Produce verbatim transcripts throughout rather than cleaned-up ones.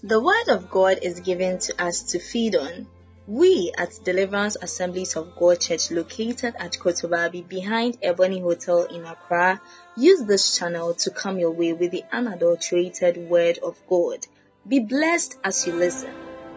The Word of God is given to us to feed on. We at Deliverance Assemblies of God Church, located at Kotobabi behind Ebony Hotel in Accra, use this channel to come your way with the unadulterated Word of God. Be blessed as you listen.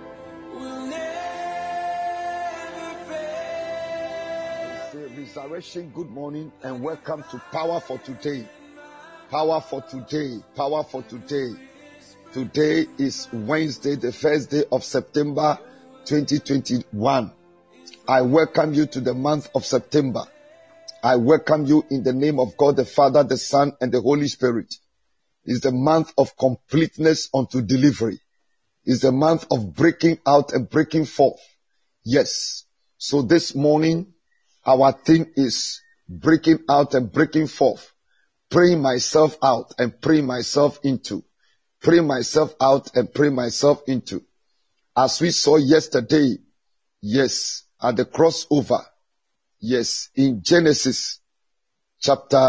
Resurrection, good morning and welcome to Power for Today. Power for Today. Power for Today. Today is Wednesday, the first day of September twenty twenty-one. I welcome you to the month of September. I welcome you in the name of God, the Father, the Son, and the Holy Spirit. It's the month of completeness unto delivery. It's the month of breaking out and breaking forth. Yes. So this morning, our theme is breaking out and breaking forth. Praying myself out and praying myself into. Pray myself out and pray myself into. As we saw yesterday, yes, at the crossover, yes, in Genesis chapter,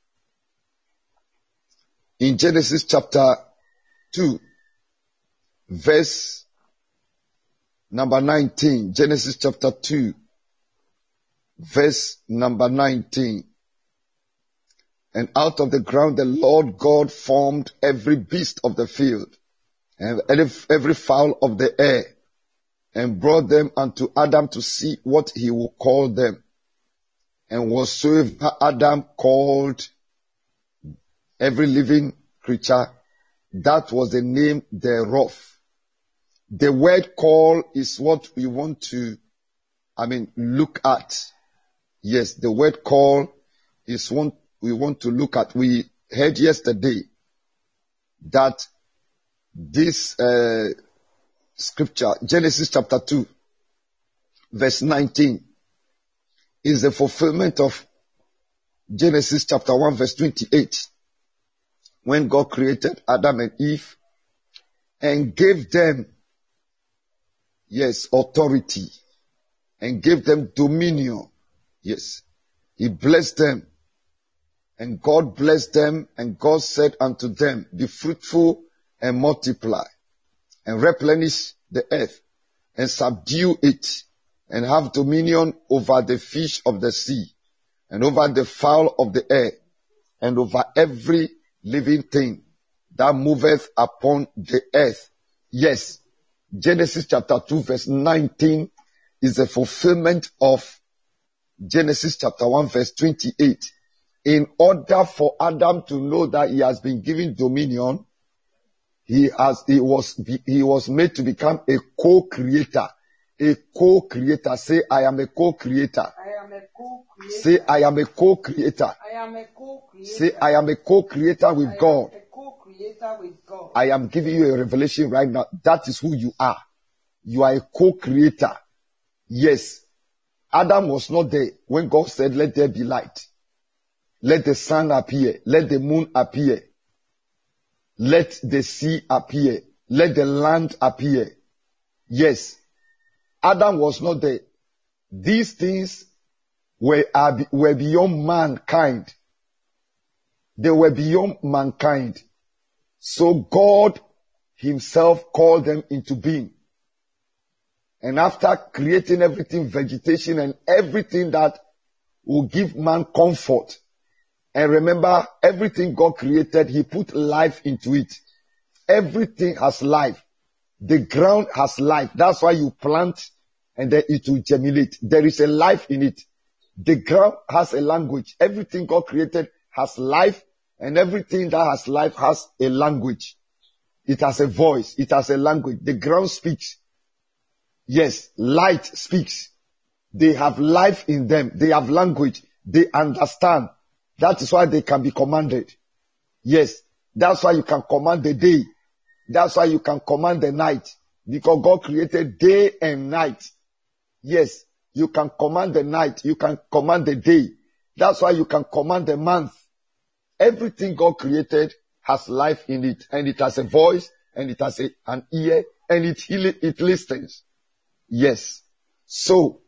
in Genesis chapter two, verse number nineteen, Genesis chapter two, verse number nineteen. And out of the ground the Lord God formed every beast of the field, and every fowl of the air, and brought them unto Adam to see what he would call them. And whatsoever Adam called every living creature, that was the name thereof. The word call is what we want to, I mean, look at. Yes, the word call is what we want to look at. We heard yesterday that this uh, scripture, Genesis chapter two, verse nineteen, is the fulfillment of Genesis chapter one, verse twenty-eight, when God created Adam and Eve and gave them, yes, authority, and gave them dominion. Yes, He blessed them, and God blessed them, and God said unto them, be fruitful and multiply, and replenish the earth, and subdue it, and have dominion over the fish of the sea, and over the fowl of the air, and over every living thing that moveth upon the earth. Yes, Genesis chapter two verse nineteen is the fulfillment of Genesis chapter one verse twenty-eight. In order for Adam to know that he has been given dominion, he has, he was, he was made to become a co-creator. A co-creator. Say, I am a co-creator. I am a co-creator. Say, I am a co-creator. I am a co-creator. Say, I am a co-creator with I God. am a co-creator with God. I am giving you a revelation right now. That is who you are. You are a co-creator. Yes. Adam was not there when God said, let there be light. Let the sun appear. Let the moon appear. Let the sea appear. Let the land appear. Yes. Adam was not there. These things were, uh, were beyond mankind. They were beyond mankind. So God himself called them into being. And after creating everything, vegetation and everything that will give man comfort. And remember, everything God created, he put life into it. Everything has life. The ground has life. That's why you plant and then it will germinate. There is a life in it. The ground has a language. Everything God created has life, and everything that has life has a language. It has a voice. It has a language. The ground speaks. Yes, light speaks. They have life in them. They have language. They understand. That is why they can be commanded. Yes, that's why you can command the day. That's why you can command the night. Because God created day and night. Yes, you can command the night. You can command the day. That's why you can command the month. Everything God created has life in it. And it has a voice. And it has a, an ear. And it, it listens. Yes. So,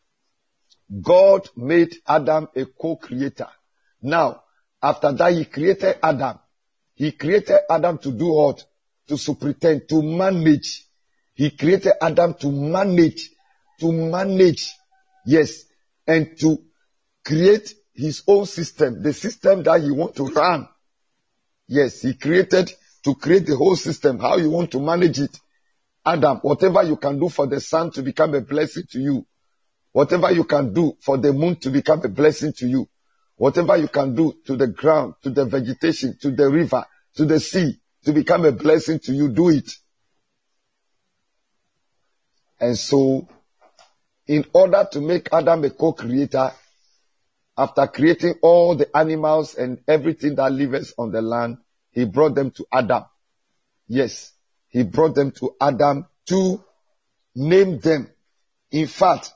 God made Adam a co-creator. Now, after that, he created Adam. He created Adam to do what? to superintend, to manage. He created Adam to manage, to manage, yes, and to create his own system, the system that he wants to run. Yes, he created to create the whole system, how you want to manage it. Adam, whatever you can do for the sun to become a blessing to you, whatever you can do for the moon to become a blessing to you, whatever you can do to the ground, to the vegetation, to the river, to the sea, to become a blessing to you, do it. And so, in order to make Adam a co-creator, after creating all the animals and everything that lives on the land, he brought them to Adam. Yes, he brought them to Adam to name them. In fact,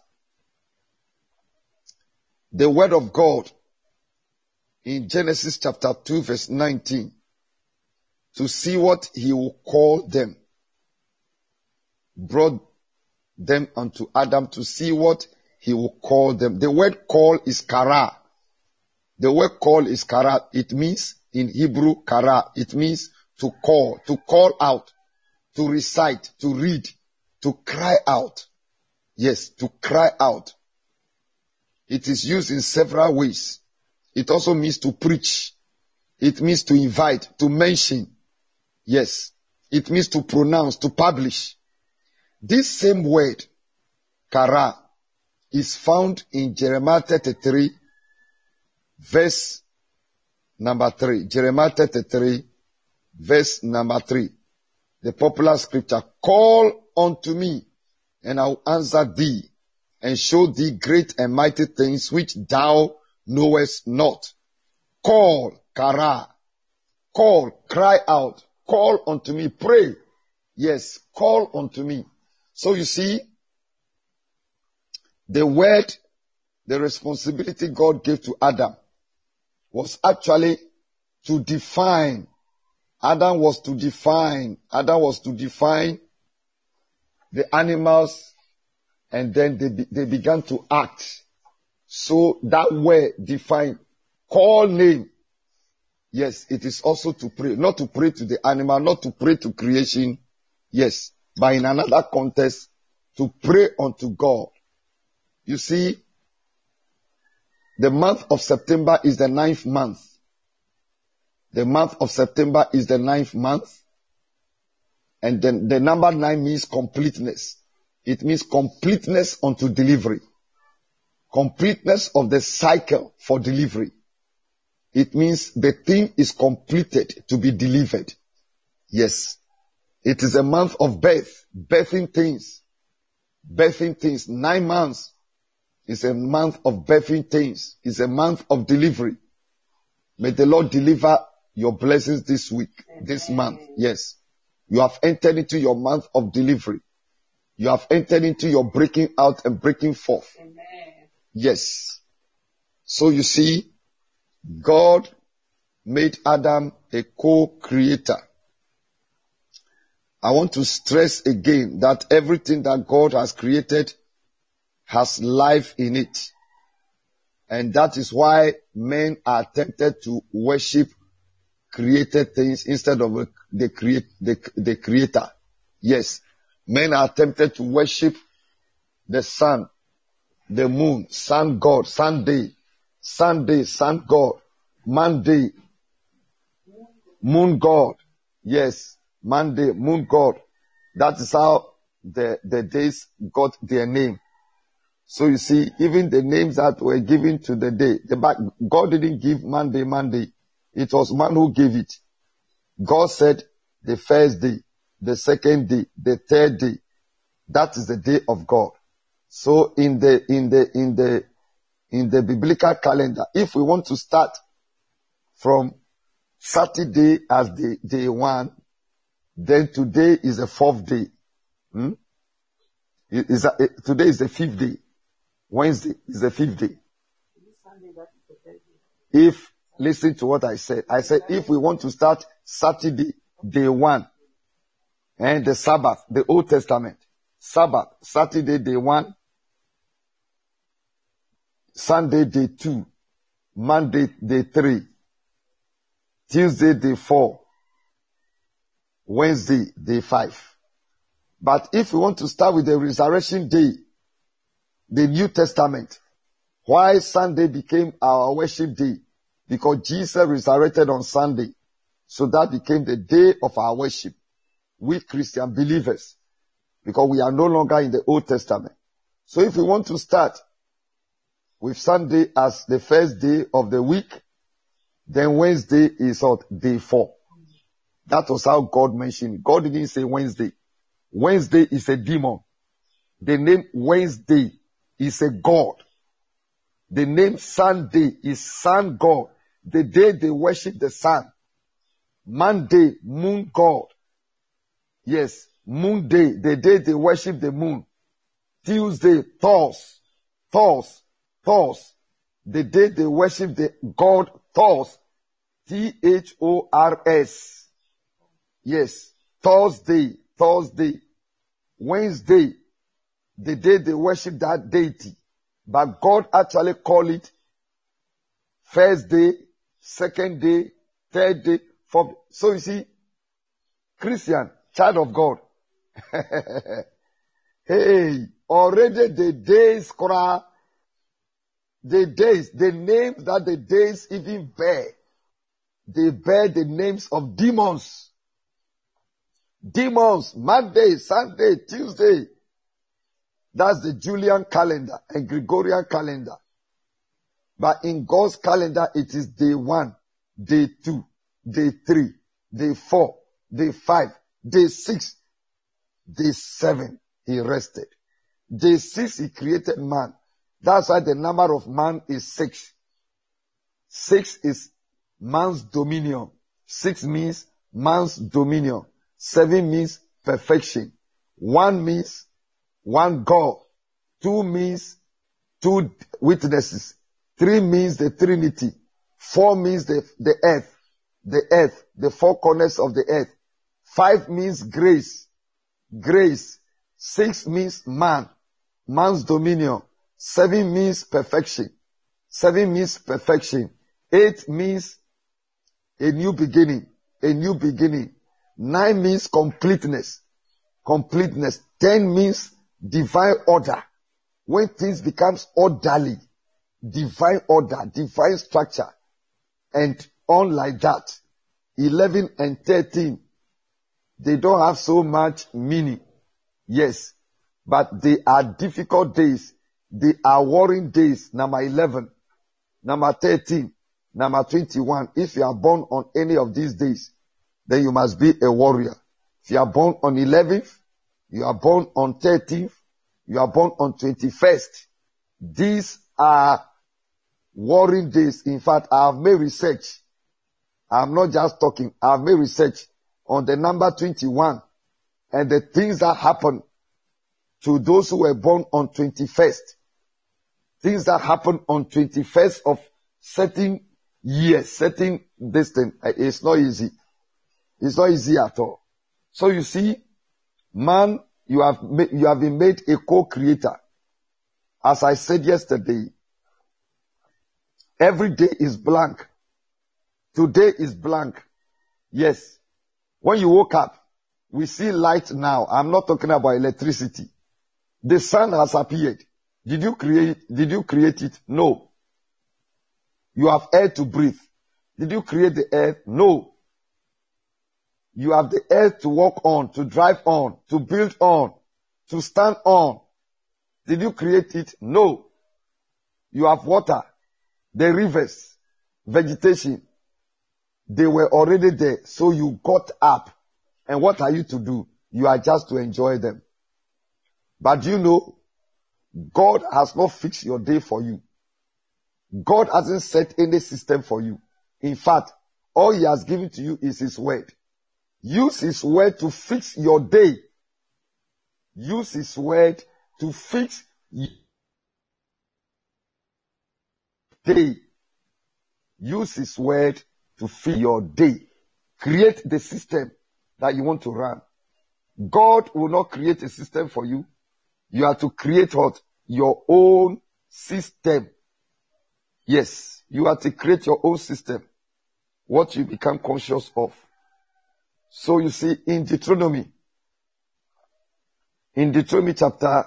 the word of God in Genesis chapter two verse nineteen, to see what he will call them, brought them unto Adam to see what he will call them. The word call is kara. The word call is kara. It means in Hebrew kara. It means to call, to call out, to recite, to read, to cry out. Yes, to cry out. It is used in several ways. It also means to preach. It means to invite, to mention. Yes, it means to pronounce, to publish. This same word, kara, is found in Jeremiah thirty-three, verse number three. Jeremiah thirty-three, verse number three. The popular scripture, call unto me, and I will answer thee, and show thee great and mighty things which thou knowest not. Call, kara. Call, cry out. Call unto me, pray. Yes, call unto me. So you see, the word, the responsibility God gave to Adam was actually to define. Adam was to define. Adam was to define the animals, and then they, be, they began to act. So that word define, call name. Yes, it is also to pray. Not to pray to the animal, not to pray to creation. Yes, but in another context, to pray unto God. You see, the month of September is the ninth month. The month of September is the ninth month. And then the number nine means completeness. It means completeness unto delivery. Completeness of the cycle for delivery. It means the thing is completed to be delivered. Yes. It is a month of birth, birthing things. Birthing things. Nine months is a month of birthing things. It's a month of delivery. May the Lord deliver your blessings this week, this month. Yes. You have entered into your month of delivery. You have entered into your breaking out and breaking forth. Amen. Yes. So you see, God made Adam a co-creator. I want to stress again that everything that God has created has life in it. And that is why men are tempted to worship created things instead of the create the, the creator. Yes. Men are tempted to worship the sun, the moon, sun god, Sunday, Sunday, sun god, Monday, moon god. Yes, Monday, moon god. That is how the, the days got their name. So you see, even the names that were given to the day, the back, God didn't give Monday, Monday. It was man who gave it. God said the first day, the second day, the third day. That is the day of God. So in the, in the, in the, in the biblical calendar, if we want to start from Saturday as the day one, then today is the fourth day. Hmm? It is a, it, today is the fifth day. Wednesday is the fifth day. If, listen to what I said. I said if we want to start Saturday, day one, and the Sabbath, the Old Testament, Sabbath, Saturday, day one, Sunday, day two, Monday, day three, Tuesday, day four, Wednesday, day five. But if we want to start with the resurrection day, the New Testament, why Sunday became our worship day? Because Jesus resurrected on Sunday. So that became the day of our worship. We Christian believers. Because we are no longer in the Old Testament. So if we want to start with Sunday as the first day of the week, then Wednesday is what? Day four. That was how God mentioned it. God didn't say Wednesday. Wednesday is a demon. The name Wednesday is a god. The name Sunday is sun god. The day they worship the sun. Monday, moon god. Yes, moon day, the day they worship the moon. Tuesday, Thors. Thors. Thors. The day they worship the god Thors. T H O R S. Yes, Thursday. Thursday, Wednesday, the day they worship that deity. But God actually called it first day, second day, third day, fourth. So you see, Christian, child of God. Hey, already the days, the days, the names that the days even bear, they bear the names of demons. Demons, Monday, Sunday, Tuesday. That's the Julian calendar and Gregorian calendar. But in God's calendar, it is day one, day two, day three, day four, day five, day six, day seven. He rested. Day six, he created man. That's why the number of man is six. Six is man's dominion. Six means man's dominion. Seven means perfection. One means one God. Two means two witnesses. Three means the Trinity. Four means the, the earth. The earth. The four corners of the earth. Five means grace. Grace. Six means man. Man's dominion. Seven means perfection. Seven means perfection. Eight means a new beginning. A new beginning. Nine means completeness. Completeness. Ten means divine order. When things becomes orderly, divine order, divine structure, and on like that. Eleven and thirteen, they don't have so much meaning. Yes, but they are difficult days. They are warring days. Number eleven, number thirteen, number twenty-one. If you are born on any of these days, then you must be a warrior. If you are born on eleventh, you are born on thirteenth, you are born on twenty-first. These are warring days. In fact, I have made research. I'm not just talking. I have made research on the number twenty-one and the things that happen to those who were born on twenty-first. Things that happen on twenty-first of certain years, certain distance. It's not easy. It's not easy at all. So you see, man, you have made, you have been made a co-creator. As I said yesterday, every day is blank. Today is blank. Yes. When you woke up, we see light now. I'm not talking about electricity. The sun has appeared. Did you create, did you create it? No. You have air to breathe. Did you create the air? No. You have the air to walk on, to drive on, to build on, to stand on. Did you create it? No. You have water, the rivers, vegetation. They were already there. So you got up. And what are you to do? You are just to enjoy them. But you know, God has not fixed your day for you. God hasn't set any system for you. In fact, all he has given to you is his word. Use his word to fix your day. Use his word to fix your day. Use his word to fix your day. Create the system that you want to run. God will not create a system for you. You have to create what? Your own system. Yes, you have to create your own system. What you become conscious of. So you see in Deuteronomy, in Deuteronomy chapter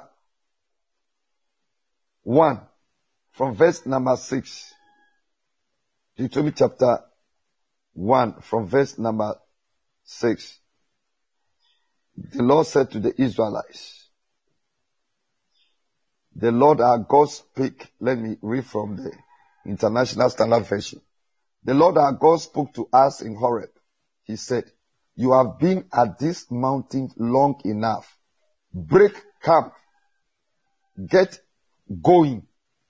one, from verse number six, Deuteronomy chapter one, from verse number six, the Lord said to the Israelites, the Lord our God spake, let me read from the International Standard Version. The Lord our God spoke to us in Horeb. He said, you have been at this mountain long enough. Break camp. Get going.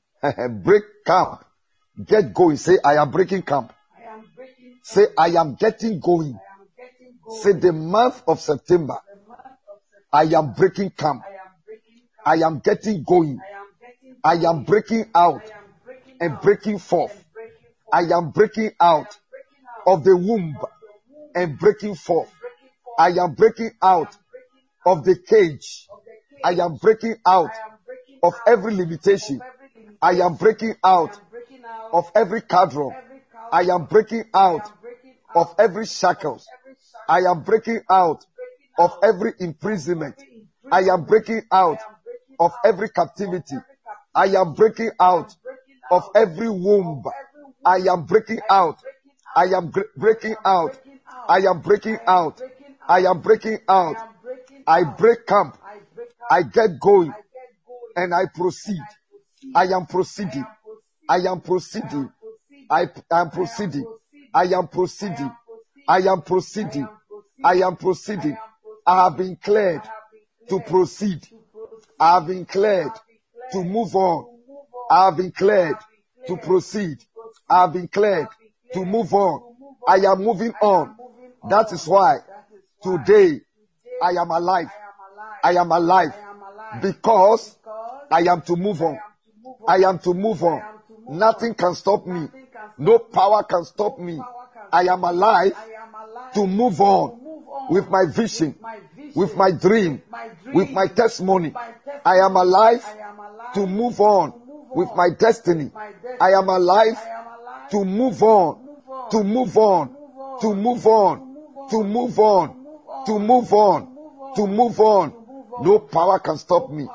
Break camp. Get going. Say, I am breaking camp. I am breaking camp. Say, I am getting going. I am getting going. Say, the month of September, The month of September, I am breaking camp. I am breaking camp. I am getting going. I am getting I going. am breaking out I am breaking and out breaking forth. and breaking forth. I am breaking out breaking out of the womb of the womb and breaking forth. and breaking forth. I am breaking out breaking out of the cage. of the cage. I am breaking out I am breaking of out every limitation. of every limitation. I am breaking I out am breaking out of every cadron. every cow. I am breaking I out am breaking out of every shackles. every shackle. I am breaking out breaking of out every imprisonment. every I am breaking out I am breaking of out every captivity. every captivity. I am breaking out breaking of out every womb. of every womb. I am breaking out. breaking I am gr- breaking out. breaking out. I am breaking out. breaking I am breaking out. I am breaking I out. break camp. I break out. I get going I get going. and I proceed. proceed. I am proceeding. I am proceeding. I am proceeding. I am proceeding. I am proceeding. I am proceeding. I have been cleared to proceed. I have been cleared to move on. I have been cleared to proceed. I have been cleared to move on. I am moving on. That is why today I am alive. I am alive because I am to move on. I am to move on. Nothing can stop me. No power can stop me. I am alive to move on with my vision, with my dream, with my testimony. I am alive to move on with my destiny. I am alive to move on, to move on, to move on, to move on, to move on, to move on. No power can stop me.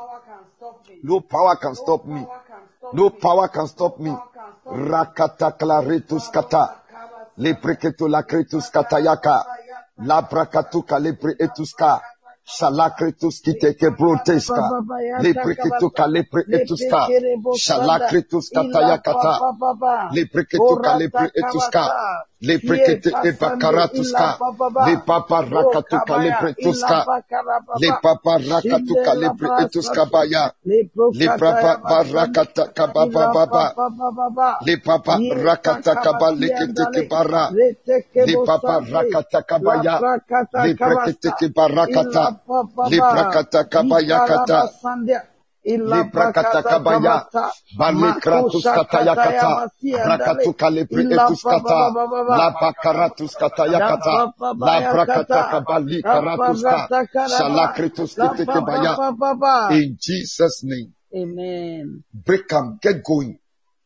No power can stop me. No power can stop me. Rakata claritus kata. Lepreketo lacretus katayaka. Labrakatuka lepre etuska. Shalakretus kiteke broteska. Lepreketuka lepre etuska. Shalakretus katayakata. Lepreketuka lepre etuska. Leprekete ebakaratuska. Lepapa rakatuka lepre etuska. Lepapa rakatuka lepre etuska baya. Lepapa rakata kababa baba. Lepapa rakata kabalekete bara. Lepapa rakata kabaya. Leprekete barakata. Leprakata kabayakata. Leprakata kabaya. Balekratus katayakata. Brakatuka lepre etuskata. Labakaratus katayakata. Labrakata kabali karatuska. Shalakritus kitekebaya. In Jesus' name. Amen. Break camp, get going,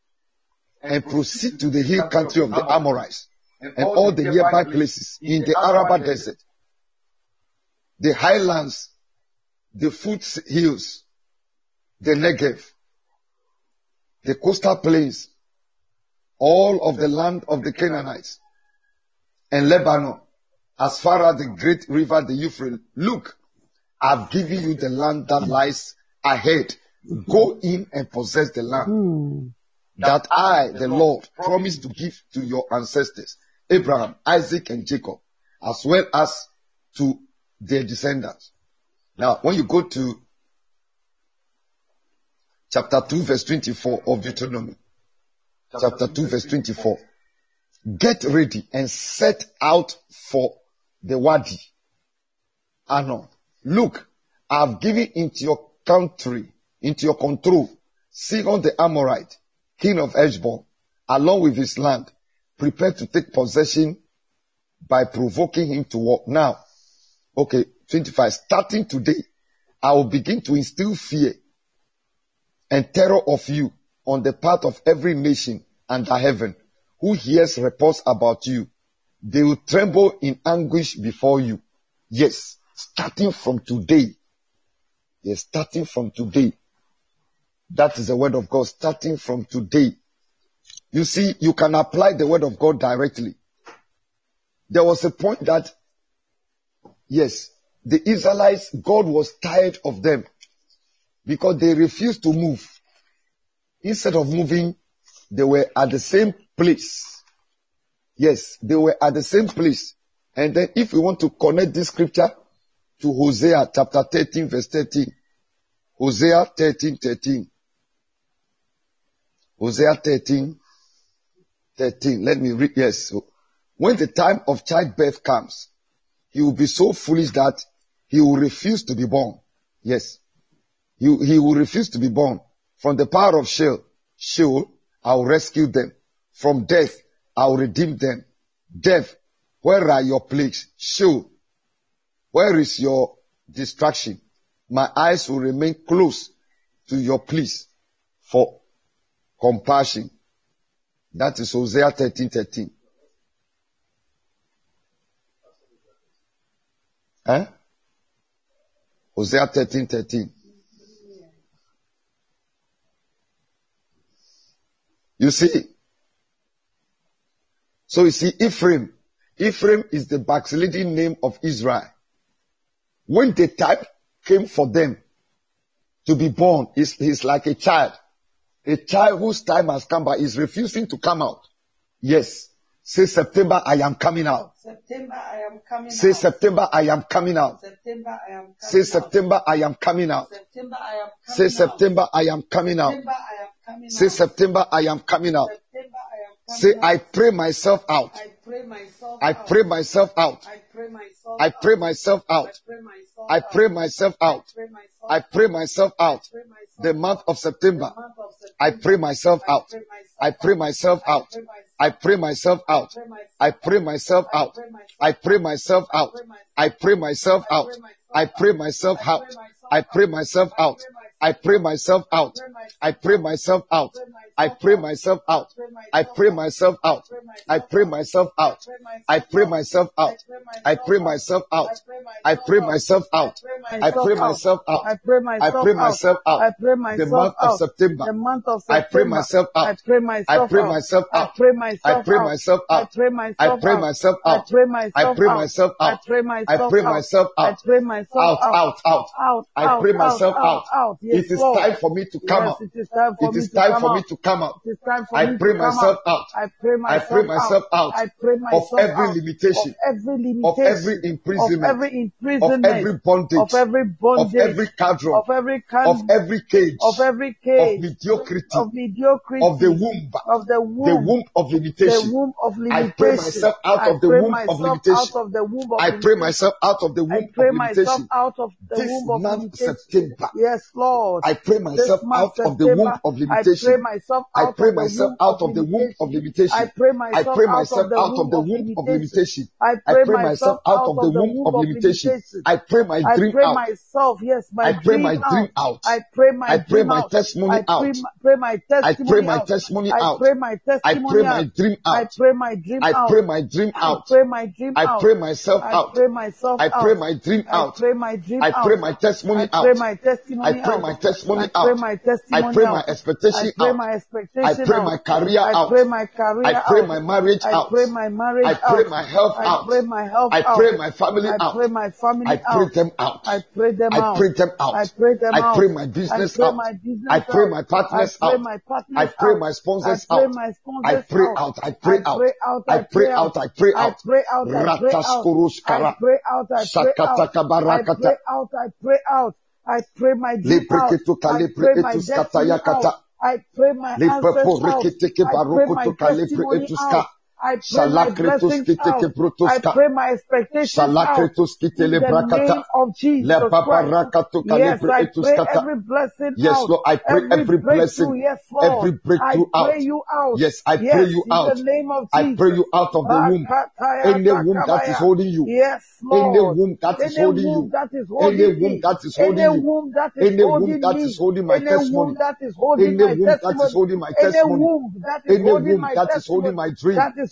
and proceed to the hill country of the Amorites and all the nearby places in the Araba desert, the highlands, the foothills, the Negev, the coastal plains, all of the land of the Canaanites, and Lebanon, as far as the great river, the Euphrates. Look, I've given you the land that lies ahead. Go in and possess the land Hmm. that I, the Lord, promised to give to your ancestors, Abraham, Isaac, and Jacob, as well as to their descendants. Now, when you go to chapter two, verse twenty-four of Deuteronomy, chapter two, verse twenty-four, get ready and set out for the Wadi Arnon. Look, I've given into your country, into your control, Sihon the Amorite, king of Heshbon, along with his land, prepared to take possession by provoking him to war. Now, okay, twenty-five, starting today, I will begin to instill fear and terror of you on the part of every nation under heaven who hears reports about you. They will tremble in anguish before you. Yes, starting from today. Yes, starting from today. That is the word of God, starting from today. You see, you can apply the word of God directly. There was a point that, yes, the Israelites, God was tired of them because they refused to move. Instead of moving, they were at the same place. Yes, they were at the same place. And then if we want to connect this scripture to Hosea chapter thirteen verse thirteen. Hosea thirteen thirteen. Hosea thirteen thirteen. Let me read. Yes. When the time of childbirth comes, he will be so foolish that he will refuse to be born. Yes. He, he will refuse to be born. From the power of Sheol, Sheol, I will rescue them. From death, I will redeem them. Death, where are your plagues? Sheol, where is your destruction? My eyes will remain close to your pleas for compassion. That is Hosea thirteen thirteen. Eh? Hosea thirteen thirteen. You see? So you see, Ephraim. Ephraim is the backsliding name of Israel. When the time came for them to be born, he's, he's like a child. A child whose time has come, but is refusing to come out. Yes. Say September, I am coming out. September, I am coming Say out. September, I am coming out. September, I am coming Say out. September, I am coming out. September, I am coming Say out. September, I am coming out. September, I am coming Say out. September, I am coming out. September, I am coming Say, out. I pray myself out. I pray myself I out. pray myself out. I pray myself I out. pray myself I out. pray myself I out. pray myself out. I pray myself I pray myself out. pray myself The month of September, The month of September. I pray myself out. I pray myself out. I pray myself out. I pray myself out. I pray myself out. I pray myself out. I pray myself out. I pray myself out. I pray myself out. I pray myself out. I pray myself out. I pray myself out. I pray myself out. I pray myself out. I pray myself out. I pray myself out. I pray myself out. I pray I pray myself out. I pray The myself month of out. September. The month of I September. pray myself I out. pray myself I pray out. myself I out. pray myself I pray out. myself I out. pray myself I pray out. myself I out. pray myself I pray out. myself I out. pray myself I pray out. myself I out. pray myself Out, out. out, out. Out, I out, pray out, myself out, out. out. Yes, It is Lord. time for me to come Yes, out. it is time for It me is to time come for me out. to come out. It is time for I me pray to come myself out. out. I pray I myself pray myself out I pray of myself every out limitation, of every limitation, of every of imprisonment, every of imprisonment, every bondage, of every of bondage, every cadron, of every of can, every cage, of every of cage, mediocrity, of mediocrity, of the womb, of the the womb, womb of the limitation. womb of I pray limitation. myself out I of the pray womb of myself limitation. out of the womb of I pray limitation. myself out of the I womb pray of myself limitation. out of the This womb of month, limitation. September, Yes, Lord. I pray This myself month, out of the womb September, of I pray limitation. myself I out pray of the myself womb out of of the womb of limitation. I limitation. pray I myself pray out of myself the out womb of the of womb of limitation. limitation. I I pray pray myself myself out out of the of the womb womb of of limitation. limitation. I pray my I dream pray out. myself, yes, my I pray dream my dream out. out. I pray my I pray dream my out. testimony I pray, out. pray my I pray testimony my out. testimony I out. pray my I pray testimony my out. dream I out. pray my dream I out. pray my dream I out. pray my dream I out. pray myself I out. pray myself I pray out. my dream I out. pray my dream I out. pray my I testimony pray out. my I testimony pray out. my testimony I pray out. my I testimony pray my out. I expectation pray out. my I expectation pray out. my career I out. pray my I career pray out. my marriage I out. pray my marriage I pray out. my health I out. pray my health I out. pray my family I out. pray my I family pray out. them out. I pray them I out. pray them I out. pray them I out. pray my I business pray out. my I business pray out. my I partners pray out. my I partners pray out. my I sponsors pray out. my I sponsors pray out. out. I I pray out. pray out. I I pray pray out. out. I pray I out. pray out. I pray out. I Rataskuruskara. pray out. I pray out. Shakataka I barakata. pray out. I pray out. I pray my dream out. Lepreketuka I pray my lepreketuska destiny out. tayakata. I pray my answers Leprepo out. reketeke I pray my barokotuka testimony lepreketuska. out. I pray my blessings Shalakretuski teke out. I brutuska. pray my expectations out. Shalakretuski In the telebrakata. name of Jesus Le Christ. paparakatuka Yes, I pray lepreketuskata. every blessing Yes, out. Lord, I pray Every every blessing, breakthrough. Yes, Lord. every I breakthrough out. pray you out. Yes, I pray Yes, you in out. the name of I pray Jesus. you out of the womb. Any womb that is holding you. Yes, Any Lord. womb that is Any holding womb you. that is Any holding womb me. that is Any holding you. womb that is Any womb holding that me. is holding my Any testimony. womb that is holding Any my womb that is testimony. holding my Any testimony. womb that is Any holding womb my that is holding testimony. my dream. That is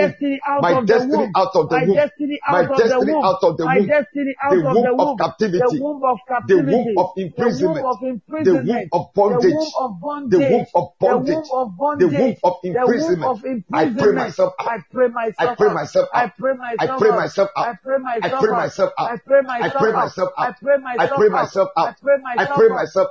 destiny out my of the destiny womb. out of the My womb, destiny my out of the destiny womb. out of the My womb, destiny out the of the womb of womb. The captivity, womb of the captivity. womb of The womb imprisonment, of the womb imprisonment. of The bondage, womb of the bondage. womb of The bondage, womb of the bondage. womb of The womb imprisonment. of I pray imprisonment. myself out. I pray I myself pray out. myself I out. pray I myself pray out. myself I out. pray I myself pray out. myself out. I pray I myself pray out. myself I out. pray I myself pray out. myself I out. pray I myself pray out. myself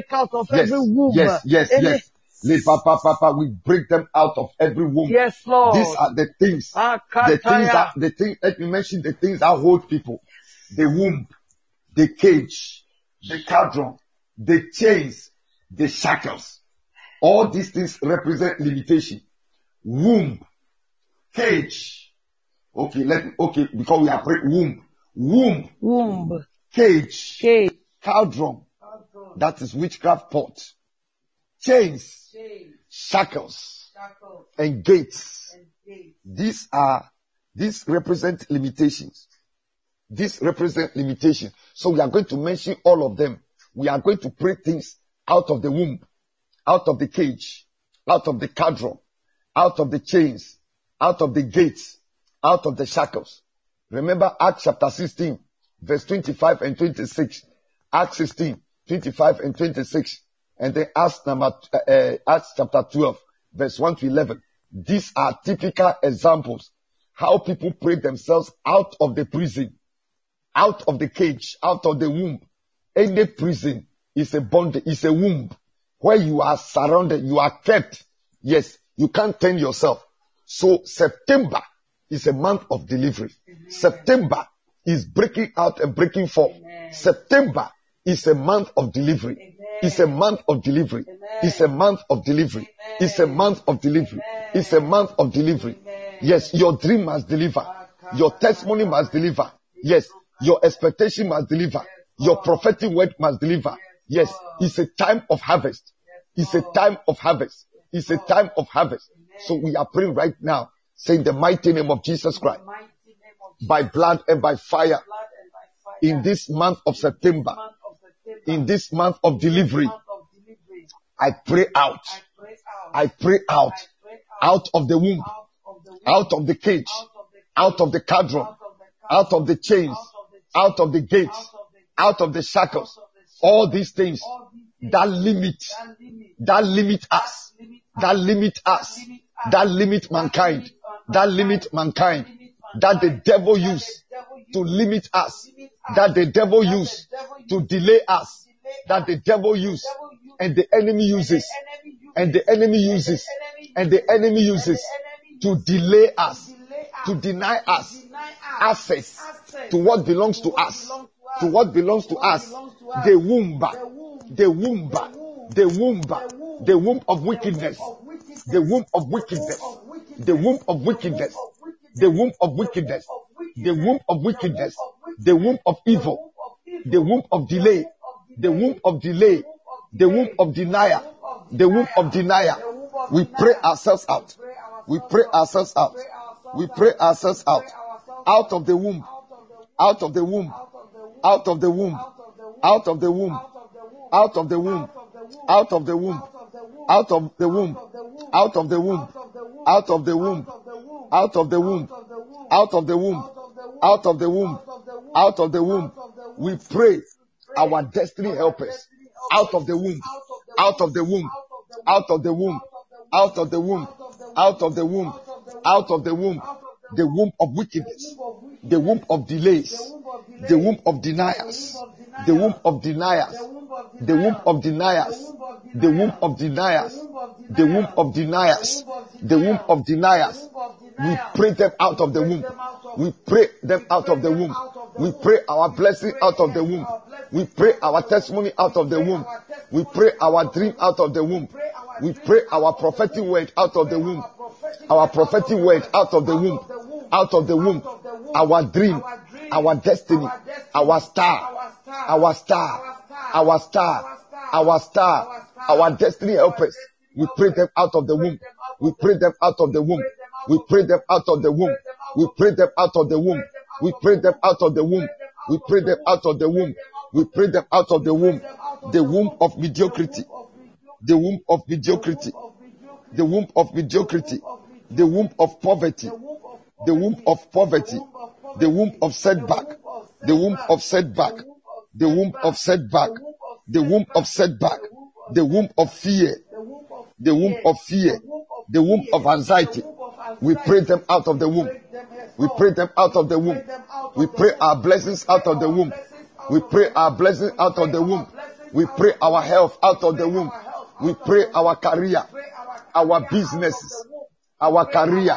break out of Yes, every womb. yes, yes, Any- yes. Le papa, papa, we break them out of every womb. Yes, Lord. These are the things, the things Akataya. that, the thing, let me mention the things that hold people. The womb, the cage, the cauldron, the chains, the shackles. All these things represent limitation. Womb, cage. Okay, let me, okay, because we are praying womb, womb, Womb. cage, Cage. cauldron. That is witchcraft pot. Chains, shackles, and gates. These are These represent limitations. These represent limitations. So we are going to mention all of them. We are going to pray things out of the womb, out of the cage, out of the cadron, out of the chains, out of the gates, out of the shackles. Remember Acts chapter sixteen, verse twenty-five and twenty-six. Acts sixteen, twenty-five and twenty-six. And then Acts number, uh, Acts chapter twelve, verse one to eleven. These are typical examples how people pray themselves out of the prison, out of the cage, out of the womb. Any prison is a bond, is a womb where you are surrounded, you are kept. Yes, you can't turn yourself. So September is a month of delivery. Amen. September is breaking out and breaking forth. Amen. September is a month of delivery. Amen. It's a month of delivery. Amen. It's a month of delivery. Amen. It's a month of delivery. Amen. It's a month of delivery. Amen. Yes, your dream must deliver. Your testimony must deliver. Yes, your expectation must deliver. Your prophetic word must deliver. Yes, it's a time of harvest. It's a time of harvest. It's a time of harvest. So we are praying right now, saying the mighty name of Jesus Christ, by blood and by fire, in this month of September, in this month of delivery, I pray out. I pray out. Out of the womb, out of the cage, out of the cadron, out of the chains, out of the gates, out of the shackles. All these things that limit, that limit us, that limit us, that limit mankind, that limit mankind, that the devil used to limit us, that the devil used to delay us, that the devil used and the enemy uses, and the enemy uses, and the enemy uses to delay us, to deny us access to what belongs to us, to what belongs to us, the womb, the womb, the womb, the womb of wickedness, the womb of wickedness, the womb of wickedness, the womb of wickedness, the womb of wickedness, the womb of evil, the womb of delay, the womb of delay, the womb of denial, the womb of denial. We pray ourselves out. We pray ourselves out. We pray ourselves out. Out of the womb. Out of the womb. Out of the womb. Out of the womb. Out of the womb. Out of the womb. Out of the womb. Out of the womb. Out of the womb. Out of the womb. Out of the womb. Out of the womb. Out of the womb. We pray our destiny helpers. Out of the womb. Out of the womb. Out of the womb. Out of the womb. Out of the womb. Out of the womb. The womb of wickedness. The womb of delays. The womb of deniers. The womb of deniers. The womb of deniers. The womb of deniers. The womb of deniers. The womb of deniers. We pray them out of the womb. We pray them out of the womb. We pray our blessing out of the womb. We pray our testimony out of the womb. We pray our dream out of the womb. We pray our prophetic word out of the womb. Our prophetic word out of the womb. Out of the womb. Our dream. Our destiny. Our star. Our star. Our star. Our star. Our destiny helpers. We pray them out of the womb. We pray them out of the womb. We pray them out of the womb. We pray them out of the womb. We pray them out of the womb. We pray them out of the womb. We pray them out of the womb. The womb of mediocrity. The womb of mediocrity. The womb of mediocrity. The womb of poverty. The womb of poverty. The womb of setback. The womb of setback. The womb of setback. The womb of setback. The womb of fear. The womb of fear. The womb of anxiety. We pray them out of the womb. We pray them out of the womb. We pray our blessings out of the womb. We pray our blessings out of the womb. We pray our health out of the womb. We pray our career, our businesses, our career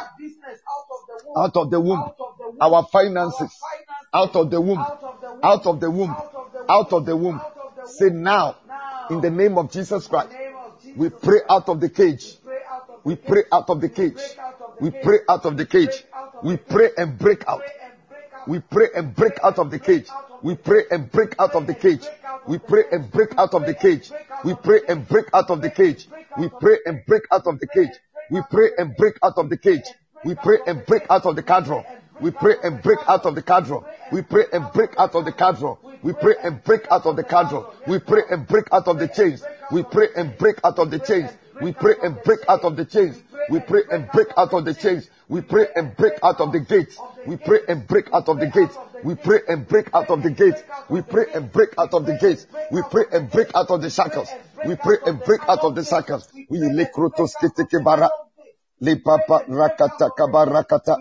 out of the womb. Our finances out of the womb. Out of the womb. Out of the womb. Say now, in the name of Jesus Christ, we pray out of the cage. We pray out of the cage. We pray out of the cage. We pray and break out. We pray and break out of the cage. We pray and break out of the cage. We pray and break out of the cage. We pray and break out of the cage. We pray and break out of the cage. We pray and break out of the cage. We pray and break out of the cadron. We pray and break out of the cadron. We pray and break out of the cadron. We pray and break out of the cadron. We pray and break out of the chains. We pray and break out of the chains. We pray and break out of the chains. We pray and break out of the chains. We pray and break out of the gates. We pray and break out of the gates. We pray and break out of the gates. We pray and break out of the gates. We pray and break out of the shackles. We pray and break out of the shackles. We le krotos keteke bara. Le papa rakata kabarakata.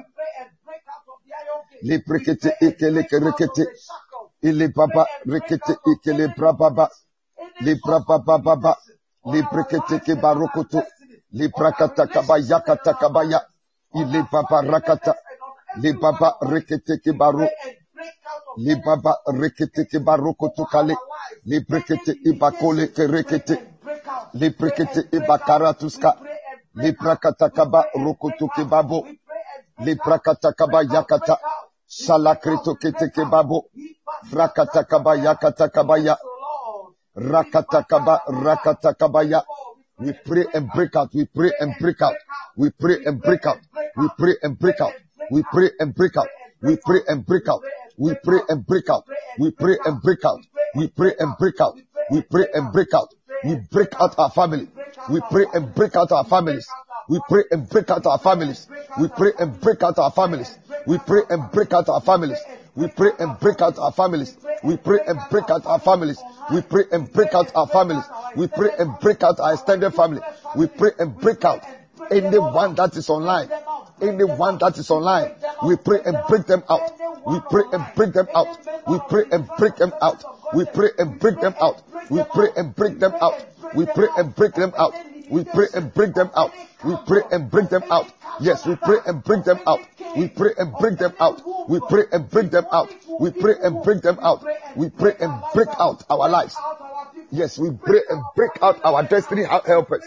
Le prekete ikele kerekete. Ile papa rekete ikele brababa. Le brababa baba. Le prekete ke barokoto. Le prakata kabaya kata kabaya. Ile papa rakata. Le papa rekete ke baro. Le papa rekete ke barokoto kale. Le prekete ibakole ke rekete. Le prekete ibakaratuska. Le prakata kaba rokoto ke babo. Le prakata kaba yakata. Salakrito kete ke babo. Rakata kaba yakata kabaya. Rakata kaba rakata kabaya. We pray and break out. We pray and break out. We pray and break out. We pray and break out. We pray and break out. We pray and break out. We pray and break out. We pray and break out. We pray and break out. We pray and break out. We break out our family. We pray and break out our families. We pray and break out our families. We pray and break out our families. We pray and break out our families. We pray and break out our families. We pray and break out our families. We pray and break out our families. We pray and break out our extended family. We pray and break out anyone that is online. Anyone that is online. We pray and break them out. We pray and break them out. We pray and break them out. We pray and break them out. We pray and break them out. We pray and break them out. We pray and break them out. We pray and break them out. Yes, we pray and break them out. We pray and break them out. We pray and break them out. We pray and break them out. We pray and break out our lives. Yes, we pray and break out our destiny helpers.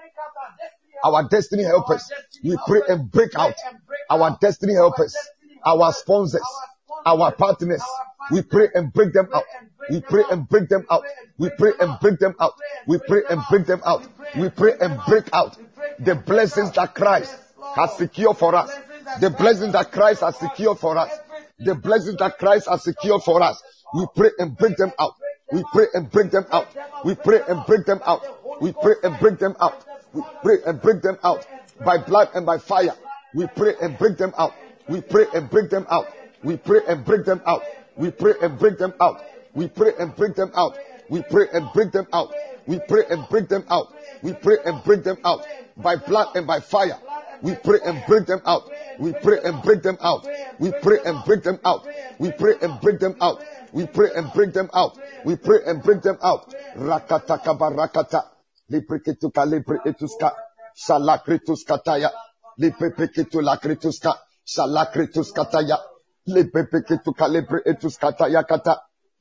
Our destiny helpers. We pray and break out our destiny helpers. Our sponsors. Our partners. We pray and break them out. We pray and break them out. We pray and break them out. We pray and break them out. We pray and break out the blessings that Christ has secured for us. The blessings that Christ has secured for us. The blessings that Christ has secured for us. We pray and break them out. We pray and break them out. We pray and break them out. We pray and break them out. We pray and break them out by blood and by fire. We pray and break them out. We pray and break them out. We pray and break them out. We pray and break them out. We pray and break them out. We pray and break them out. We pray and break them out. We pray and break them out by blood and by fire. We pray and break them out. We pray and break them out. We pray and break them out. We pray and break them out. We pray and break them out. We pray and break them out. Rakata kabarakata. Lipreketu kalibre etuska. Salakritus kataya. Lipreketu lakrituska. Salakritus kataya. Lipreketu kalibre etuskataya kata.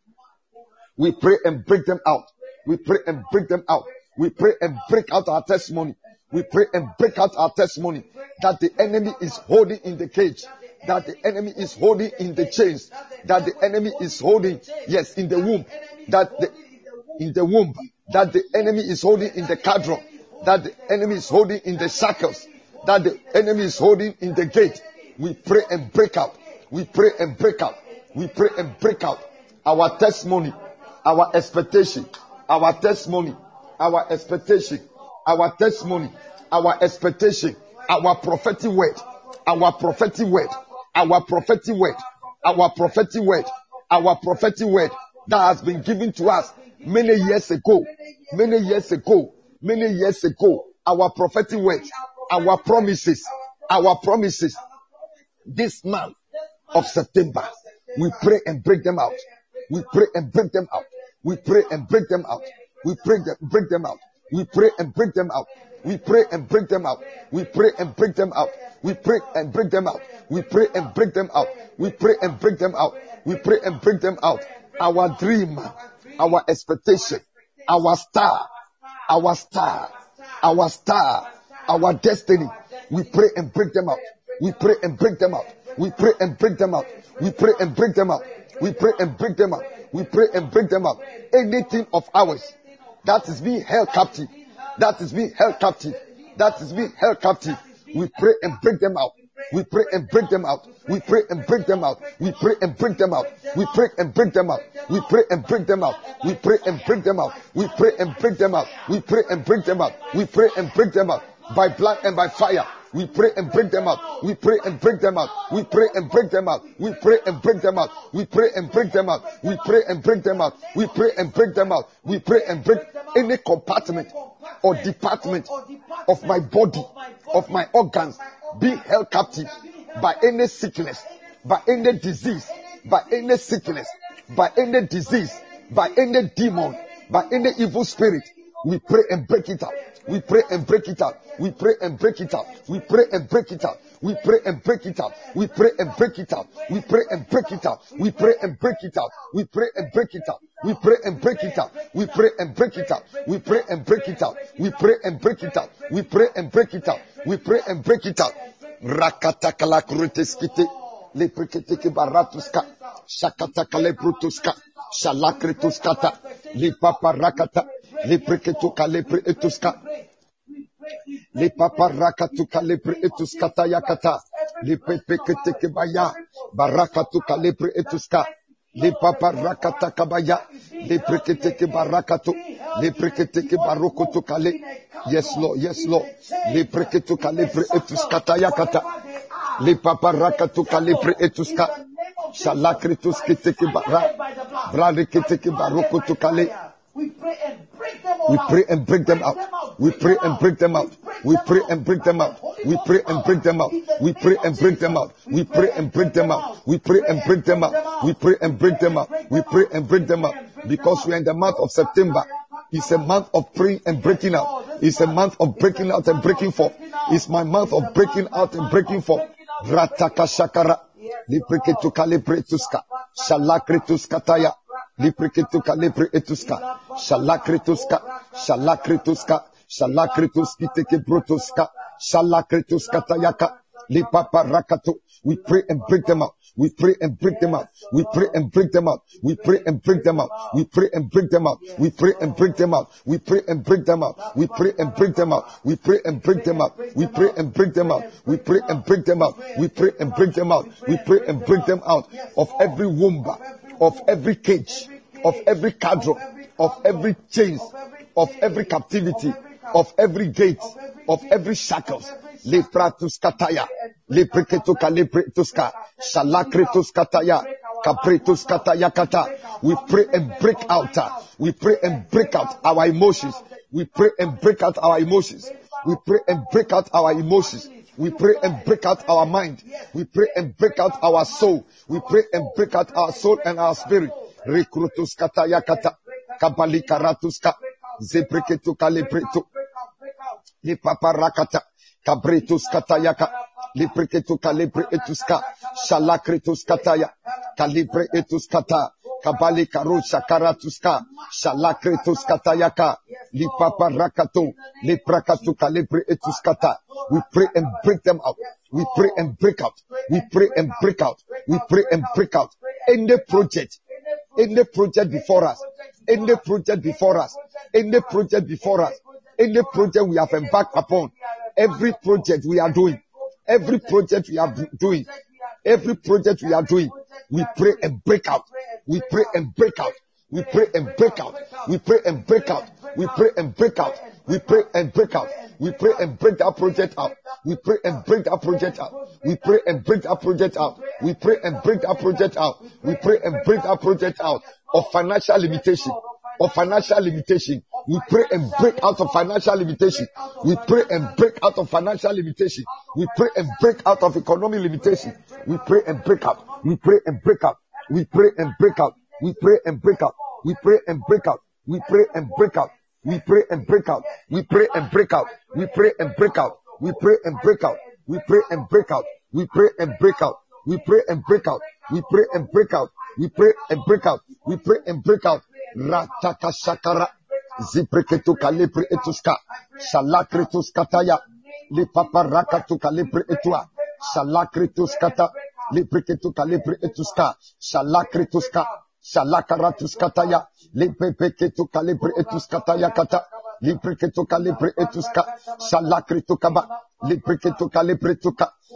We pray and break them out. We pray and break them out. We pray and break out our testimony. We pray and break out our testimony that the enemy is holding in the cage, that the enemy is holding in the chains, that the enemy is holding, yes, in the womb, that the, in the womb, that the enemy is holding in the cadron, that the enemy is holding in the shackles, that the enemy is holding in the gate. We pray and break out. We pray and break out. We pray and break out our testimony, our expectation, our testimony, our expectation, our testimony, our expectation, our prophetic word, our prophetic word, our prophetic word, our prophetic word, our prophetic word that has been given to us many years ago, many years ago, many years ago, our prophetic word, our promises, our promises. This month of September, we pray and break them out. We pray and break them out. We pray and break them out. We pray and break them out. We pray and break them out. We pray and break them out. We pray and break them out. We pray and break them out. We pray and break them out. We pray and break them out. We pray and break them out. Our dream, our expectation, our star, our star, our star, our destiny. We pray and break them out. We pray and break them out. We pray and break them out. We pray and break them out. We pray and break them out. We pray and break them out. Anything of ours that is being held captive, that is being held captive, that is being held captive, we pray and break them out. We pray and break them out. We pray and break them out. We pray and break them out. We pray and break them out. We pray and break them out. We pray and break them out. We pray and break them out. We pray and break them out. We pray and break them out. By blood and by fire. We pray and break them out. We pray and break them out. We pray and break them out. We pray and break them out. We pray and break them out. We pray and break them out. We pray and break them out. We pray and break any compartment or department of my body, of my organs, be held captive by any sickness, by any disease, by any sickness, by any disease, by any demon, by any evil spirit. We pray and break it out. We pray and break it out. We pray and break it out. We pray and break it out. We pray and break it out. We pray and break it out. We pray and break it out. We pray and break it out. We pray and break it out. We pray and break it out. We pray and break it out. We pray and break it out. We pray and break it out. We pray and break it out. We pray and break it out. Rakatakala kruteskite le preketeke baratuska shakatakale brutuska shalakretuskata le paparakata le preketuka le preetuska le paparakatuka le preetuskata yakata le pepeketeke baya barakatuka le preetuska le paparakata kabaya le preketeke barakato le preketeke barokotuka le. Yes Lord, yes Lord. Le preketuka le preetuskata yakata le paparakatuka le preetuska shalakretuskiteke bara braliketeke barokotuka le. We pray and break them out. We pray and break them out. We pray and break them out. We pray and break them out. We pray and break them out. We pray and break them out. We pray and break them out. We pray and break them out. We pray and break them out. Because we are in the month of September. It's a month of praying and breaking out. It's a month of breaking out and breaking forth. It's my month of breaking out and breaking forth. Rataka shakara. Lipreketuka lipretuska. Shalakretuskataya. Lipreketuka lipretuska. Shalakretuska. Shalakretuska. Shalakretuskiteke brutuska. Shalakretuskatayaka. Lipaparakato. We pray and break them out. We pray and break them out. We pray and break them out. We pray and break them out. We pray and break them out. We pray and break them out. We pray and break them out. We pray and break them out. We pray and break them out. We pray and break them out. We pray and break them out. We pray and break them out. We pray and break them out of every womb, of every cage, of every cadre, of every chains, of every captivity, of every gate, of every shackles. Lepratus kataya, lepreketuka lepretuska, shalakretus kataya, kapretus kataya kata. We pray and break out. We pray and break out our emotions. We pray and break out our emotions. We pray and break out our emotions. We pray and break out our mind. We pray and break out our soul. We pray and break out our soul and our spirit. Rekrutus kataya kata, kabali karatuska, zepreketuka lepretu, lepaparakata. Kabretus katayaka, lipreketuka libre etuska, shalakretus kataya, kalibre etuskata, kabali karusha karatuska, shalakretus katayaka, lipaparakato, liprakatuka libre etuskata. We pray and break them out. We pray and break out. We pray and break out. We pray and break out. In the project, in the project before us, in the project before us, in the project before us, in the project we have embarked upon. Every project we are doing, every project we are doing, every project we are doing, we pray and break out. We pray and break out. We pray and break out. We pray and break out. We pray and break out. We pray and break out. We pray and break that project out. We pray and break that project out. We pray and break that project out. We pray and break that project out. We pray and break that project out of financial limitation. Of financial limitation. We pray and break out of financial limitation. We pray and break out of financial limitation. We pray and break out of economic limitation. We pray and break out. We pray and break out. We pray and break out. We pray and break out. We pray and break out. We pray and break out. We pray and break out. We pray and break out. We pray and break out. We pray and break out. We pray and break out. We pray and break out. We pray and break out. We pray and break out. We pray and break out. We pray and break out. Rataka shakara. Zipreketuka lepre etuska. Shalakretus kataya. Le paparakatuka lepre etua. Shalakretus kata. Lepreketuka lepre etuska. Shalakretuska. Shalakaratus kataya. Lepepeketuka lepre etuskataya kata. Lepreketuka lepre etuska. Shalakretukaba. Lepreketuka lepretuka.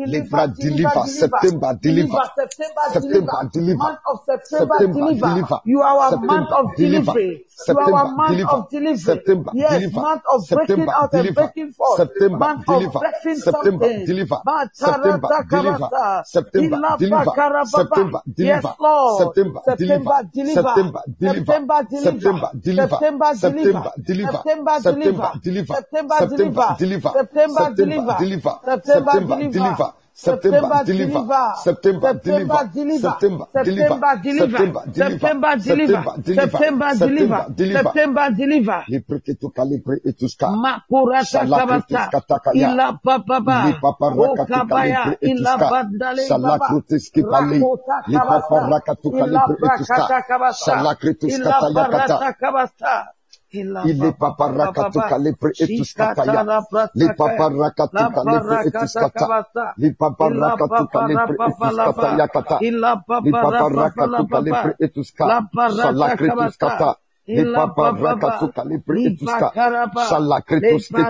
Libra, deliver. September, deliver. September, deliver. Month of September, September, deliver. deliver. You are our September, month of deliver. delivery. You are September, our month deliver. of delivery. September, Yes, deliver. month of breaking September, out and deliver. breaking forth. September, Month deliver. of breaking September, something. deliver. Matarata September, deliver. karata. September, Ilapa deliver. karababa. September, Yes, deliver. Lord. September, September, deliver. deliver. September, deliver. September, deliver. September, deliver. September, September, deliver. deliver. September, September, deliver. deliver. September, September, deliver. deliver. September, September, deliver. deliver. September, September, deliver. deliver. September, September, deliver. deliver. September, deliver. September, deliver. September, September, deliver. deliver. September, deliver. September, deliver. September, deliver. September, deliver. September, deliver. Lipreketu kalibre etuska. Makurata kabasa. Ila papa. Li papa rakatu Okabaya. kalibre Ila etuska. bandale baba. Salakruteski pali. Rakota Li papa kabasa. rakatu Ila kalibre etuska. brakata kabasa. Salakretuska Ila tayakata. barata kabasa. Ila Ile papa rakatu kalibre etuska taya. Li papa rakatu kalibre etuska ta. Li papa rakatu kalibre etuska tayakata. Li papa rakatu kalibre etuska. Salakretuska ta. Li papa rakatu kalibre etuska. Salakretuska.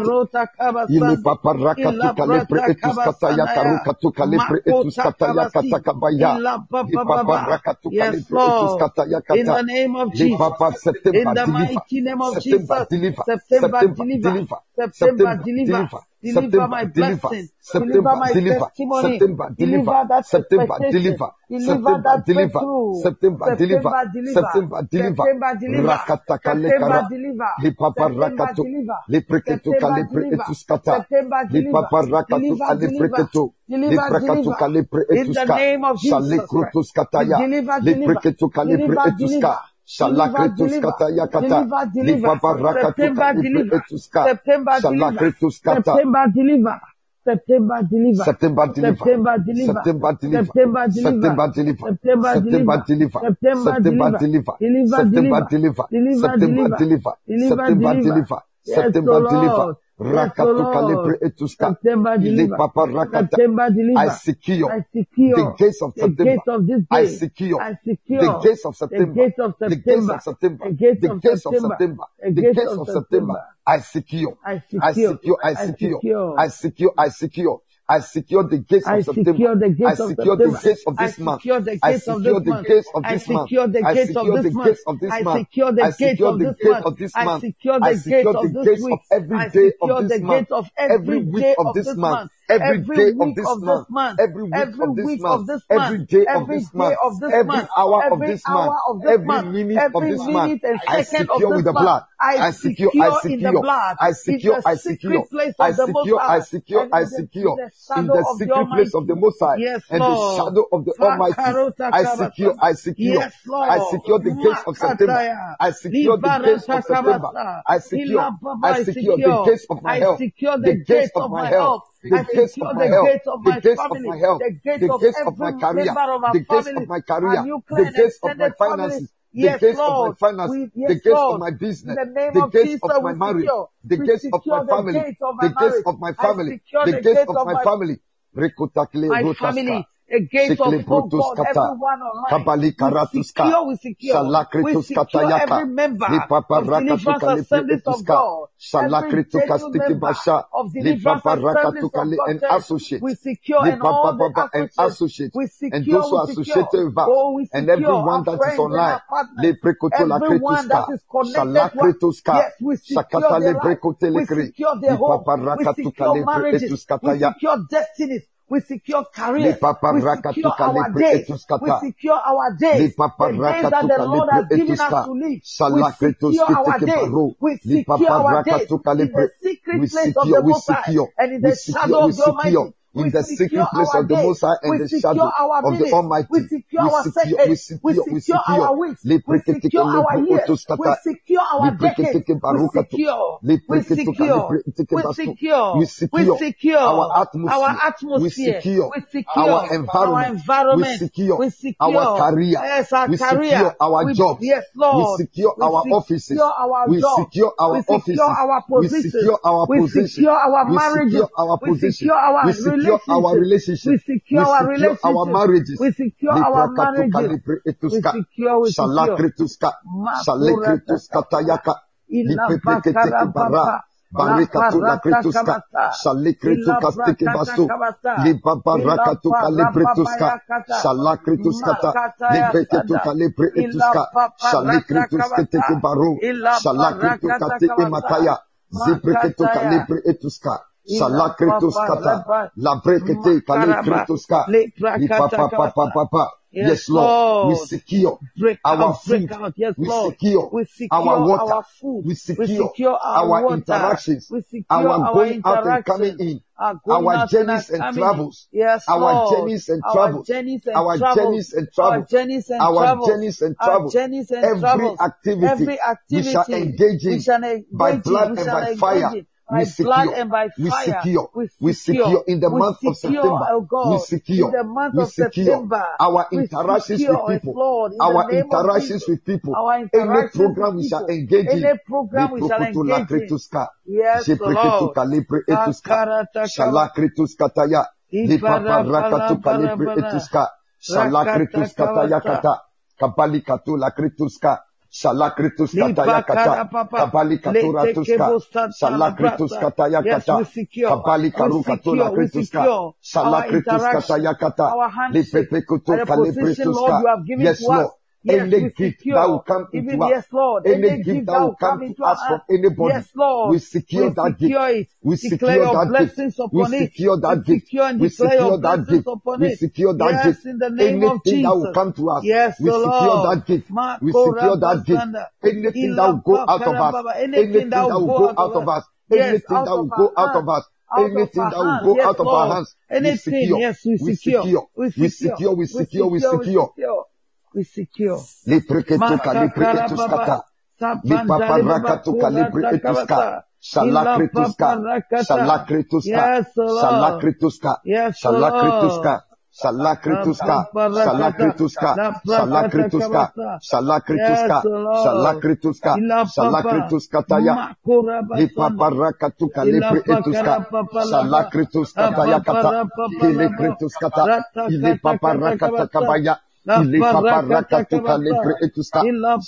Ile papa rakatu kalibre etuska taya karukatu kalibre etuska taya kata kabaya. Li papa rakatu kalibre etuska taya in the kata. name of Li Jesus. papa In September the deliver. mighty name of September Jesus. deliver. September September deliver. deliver. September deliver. Deliver my blessing. Deliver my testimony. Deliver that September expectation. deliver. Deliver that deliver. breakthrough. September deliver. deliver. September deliver. September deliver. Rakataka September lekara. deliver. Li papa September rakatu. deliver. Li preketu September kalibre deliver. etuskata. September Li deliver. papa rakatu Deliver, kalibre deliver. ketu. Li Deliver, prekatu deliver. kalibre In the etuska. name of Jesus Christ. Shalikrutuskataya. Deliver, Li deliver. preketu kalibre Deliver, etuska. deliver. Shalakretuskataya kata. Deliver, Li deliver. papa rakatu September kalibre deliver. etuska. September deliver. Shalakretuskata. September deliver. September deliver. September deliver. September deliver. September deliver. September deliver. September deliver. September September deliver. deliver. September September deliver. deliver. Deliver, September deliver. deliver. Deliver, September deliver. deliver. Deliver, September deliver. deliver. Yes, September O deliver. Lord. Yes, O Rakatu kalibre Lord. etuska. September Ile deliver. papa rakata. September deliver. I secure I secure the gates of the September. gates of this I day. secure I secure the gates of the September. gates of The gates September. of September. The gates The of gates of September. September. The The gates gates of of September. September. I secure. I I secure. secure. I I secure. secure. I secure. I secure. I secure the gates I of September. secure the I gates of secure the September. gates of I this month. secure the I gates of secure this the month. gates of I this month. secure the I gates of secure this the month. gates of this I month. secure the I gates secure of the this gate month. of this I month. secure I the secure gates the of this gates of week. every I day secure of the this month. gates of Every every week day of of this this month. month. Every Every day of week this of this month. month. Every week Every of this week month. of this Every month. day of Every this day month. of this Every month. hour of Every this month. hour of this Every month. minute of Every this month. minute and I second of secure with this the blood. month. I I secure. I secure in the secure. blood. I In secure. the I secure. secret place I of the Most secure. I High. secure. And I in the, in secure. the In shadow the of the secret place of the Almighty. Most High Yes, and the Lord. shadow of the Almighty. Makarota I kabasa. secure. I secure. Yes, Lord. I secure the gates of September. Makataya. I secure the gates Libarata of September. kabasa. I secure. Ila Baba, I I secure the secure. gates of my I health. secure The the gates gates of of my my health. health. The I gates of secure my the health. gates of The my gates of family. my health. The gates The of gates of my every career. member of our The gates family. of my Our career. nuclear The and gates of my extended families. finances. The Yes, gates of my Lord. finances. We, The yes, gates of Lord. my In business. the name The of gates Jesus, of my we marriage. secure. The We gates of my secure the family. gates of my The gates marriage. of my I family. secure The the gates gates of of my my family. Rekutakle my rotaska. family, the gates of, Shikle oh brutus God, kata. everyone online. Kabali We karatuska. secure, we secure, we Shalakritus secure katayaka. every member Li papa of Deliverance rakatuka li Assemblies of etuska. God, every Shalakritu genuine kastiki member basha. of Li Deliverance papa Assemblies rakatuka of li God and Church. associate. We secure Li and papa all the papa and associates. associate. We And secure, those who we are secure. associated with us. Oh, we And secure everyone our that is friends and online. our partners. Le prekoto la Everyone that kretuska. is connected to us. Shalakretuska. Yes, we secure Shakata their le life. brekote le We kri. secure their Li home. papa We rakatuka secure le marriages. We etuskataya. secure destinies. We secure Li careers. papa We secure rakatuka le our days. We etuskata. secure our Li days. papa The days that the rakatuka Lord le has given us etuska. to live. We Salakretus secure our kiteke days. baro. We Li secure papa our days rakatuka le in the secret We place of secure, the we Most High secure, and in we the secure, shadow we of the secure Almighty. in We the secure secret place our of the days. Most High and We the secure shadow our of the minutes. Almighty. We secure We our secure, we seconds. We secure, we secure secure. our weeks. Le We preketeke secure le our years. We bruotoskata. secure Le our decades. preketeke We barukatu. secure. Le We preketuka le secure. preketeke We bastu. secure. We We secure secure our our atmosphere. We atmosphere. secure We secure our our environment. We environment. secure We our secure career. yes, our We career. secure our We, jobs. yes, We Lord. secure We our offices. secure our We jobs. secure our We secure offices. our We positions. secure our We positions. secure our We marriages. secure our We positions. secure our We secure our relationships. We relationships. secure We our secure our relationships. marriages. We secure our marriages. We secure, we secure. Shalakretuska. Makura Shalekretuska tayaka. Ila bakara Lipepreketeke bara. papa. Barikatu la krituska. Shalikritu kastike basu. Liba barakatu kalibretuska. Shalakrituskata. Libreketu kalibretuska. Shalikritu baru. Shalakritu katike mataya. Zibreketu kalibretuska. Shalakrituscata, la brekete, kalikrituska, papa, papa, papa. Yes, Lord, we secure our food, we secure our water, we secure our interactions, our going out and coming in, our journeys and travels, our journeys and travels, our journeys and travels, our journeys and travels, every activity we shall engage in by blood and by fire. We secure, we secure, we secure in the month of September. We secure, we secure our interactions with people, our interactions with people. Any program we shall engage in. Any program we shall engage in. Yes, Lord. Shalakrituscataya, Lipaparakatukalibretuska, Shalakrituscataya, Kabalikatu lakrituska. Shalakritus kataya kata, kabali katura tuska, shalakritus kataya kata, kabali karu katura krituska, shalakritus kataya kata, lipepe kutu kalibrituska. Yes, Lord. Yes, any gift that will come into us, yes, Lord. any, any gift that will come to us from anybody, yes, Lord. we secure we that secure gift. It. We secure that gift. We secure that gift. We secure that gift. We secure that yes, gift. In the name Anything of Jesus. that will come to us, yes, we secure Lord. that gift. We secure that gift. Anything that will go out of us, anything that will go out of us, anything that will go out of us, anything that will go out of our hands, we secure. Yes, we secure. We secure. We secure. We secure. We secure. Lipreketu kalibreketuskata. Lipaparakatu kalibreketuska. Shalakrituska. Shalakrituska. Shalakrituska. Shalakrituska. Shalakrituska. Shalakrituska. Shalakrituska. Shalakrituska. Shalakrituska. Shalakrituskataya. Lipaparakatu kalibreketuska. Shalakrituskataya kata. Kilikrituskata. Ilipaparakata kabaya. Ilipaparakatu kalibreketuska.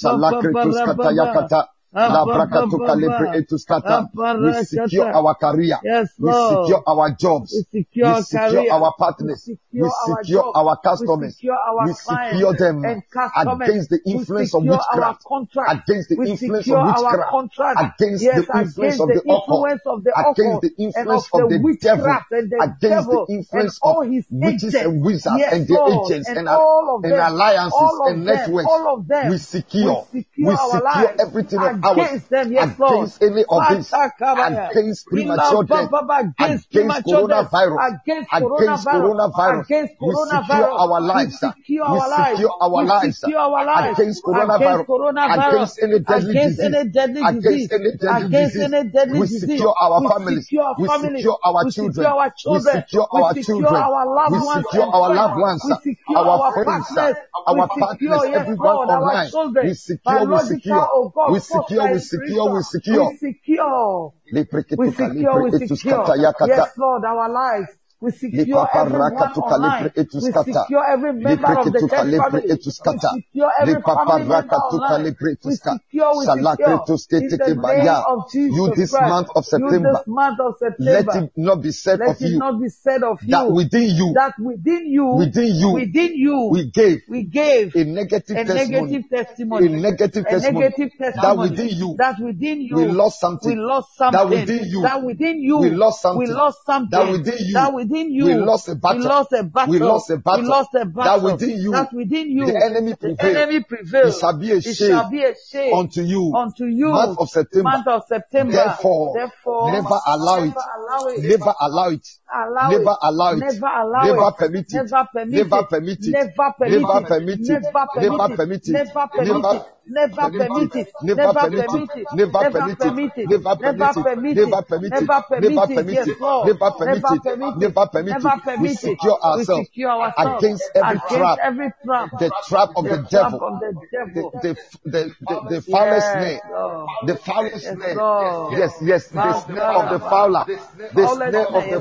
Shalakrituskataya La brakatu kalibre etuskata. We secure our career. Yes, we secure our jobs. We secure, we secure our partners. We secure, we secure our, our customers. We secure, our we secure them against the influence of witchcraft. Against the we influence of witchcraft. Against yes, the influence of the occult. Against the influence of the, the devil. The against devil the influence of witches and wizards yes, and their Lord, agents and, and, all of and them, alliances all and them, networks. All of them. We secure. We secure, we secure everything of against them, yes, against Lord. any of this, against premature death, against, against coronavirus, against against coronavirus, against we secure our lives, we secure we our lives, secure our lives, secure our lives against coronavirus, against any deadly against disease, any deadly against any deadly against disease, any deadly we disease. secure our we families, secure our we families, secure our we children, secure our children, we secure our children, our loved we ones, secure our loved ones, we secure our our friends, partners, our we partners, secure, yes, everyone Lord, online, our children, we secure, we secure, oh God, we secure, we secure, we secure, we secure, we secure, we secure, yes, Lord, our lives. We secure everyone online. We secure every member of the church family. We secure every family member online. We secure, we secure. In the name of Jesus you this Christ. month of September, you this month of September. Let it not be said let of it you. not be said of you. That within you. That within you. Within you. Within you. We gave. We gave. A negative a testimony. Negative testimony. A negative a testimony. Negative testimony. That within you. That within you. We lost something. We lost something. That within you. That within you. We lost something. We lost something. That within you. That within you. We lost a battle. We lost a battle. We lost a battle. We lost a battle. That within you. That within you. The enemy prevailed. The enemy prevailed. It shall be a it shame. Shall be a shame unto you. Unto you. Month of September. Month of September. Therefore, Therefore never allow never it. Allow it. Never allow it. Allow never it. allow it. Never allow never it. Permit it. Never permit never it. Permit it. Never permit never it. Permit it. Never permit it. Never Permit it. Never permit it. Never Permit Permit it. it. Never Permit it. Never Permit it. Never Never Permit it. Never Never permit it. Permit it. Yes, Lord. Never Permit Never it. permit it. Never Permit Never it. permit We it. secure We ourselves secure ourselves against every against trap. every trap. The trap of the, the devil. Trap of the devil. The the the the, the foulest snare. The foulest snare. Yes, yes. The snare of the fowler. The snare of the fowler.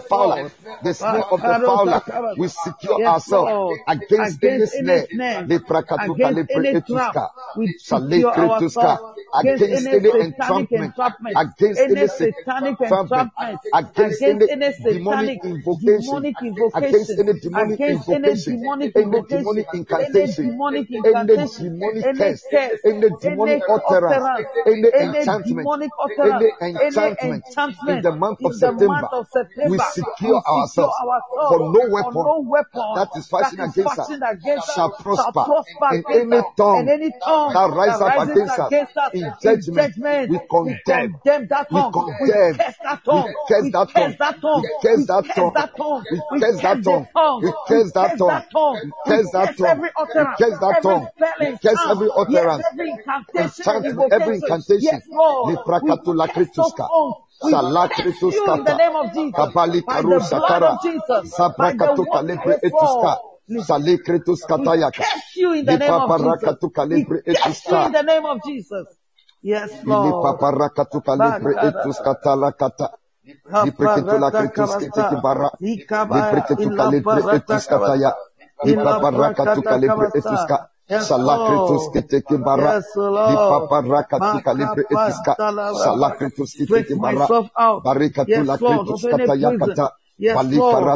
the snare of the fowler. We secure Yes, ourselves Lord. against any Against any snare. snare, Le prakatuka against lepre any trap, etuska. we Shale secure kretuska. ourselves against Against any any satanic entrapment. entrapment, Against any any satanic entrapment. entrapment, Against against any any demonic satanic invocation. demonic Against invocation, any demonic against any invocation. demonic Any invocation, demonic any incantation. demonic Any incantation, demonic any curse. curse, Any any demonic utterance. utterance, Any any enchantment. demonic utterance, Any any enchantment. In enchantment the month in of the September, month of we September, secure we secure ourselves. ourselves, For no for weapon no weapon that is fashioned that is against us fashioned against us shall shall prosper. prosper And against any us, tongue and any tongue that rises that up rises against us against us in in judgment, judgment, we we condemn. condemn that We tongue, we condemn. curse that We tongue, curse we that curse tongue. that tongue, We curse we that curse tongue. that tongue, We we curse curse that the tongue. tongue, We we curse that curse tongue. that tongue, We we curse that curse tongue. every We utterance, curse that every tongue. spelling We curse sound, every yes, utterance. every incantation and Enchantment, every invocation, incantation. yes, Lord, Ni we prakatula curse those krituska. tongues, we Shala curse you in the krituskata. name of Jesus, Kabali by karu the blood sakara. of Jesus, by the Zabrakatu water, kalibre yes, etuska. Lord. Shale krituskata We yaka. curse you in the Li name of Jesus. paparakatu We kalibre curse you etuska. in the name of Jesus. Yes, Ili Lord. paparakatu kalibre etuskata lakata. Li preketu la krituskete ki bara. Li preketu kalibre etuskata ya. Li paparakatu kalibre etuska. Salakretuskete ki bara. Yes, Li Lord. paparakatu kalibre etuska. Salakretuskete ki bara. Barikatu la krituskata yakata. Yes, Lord.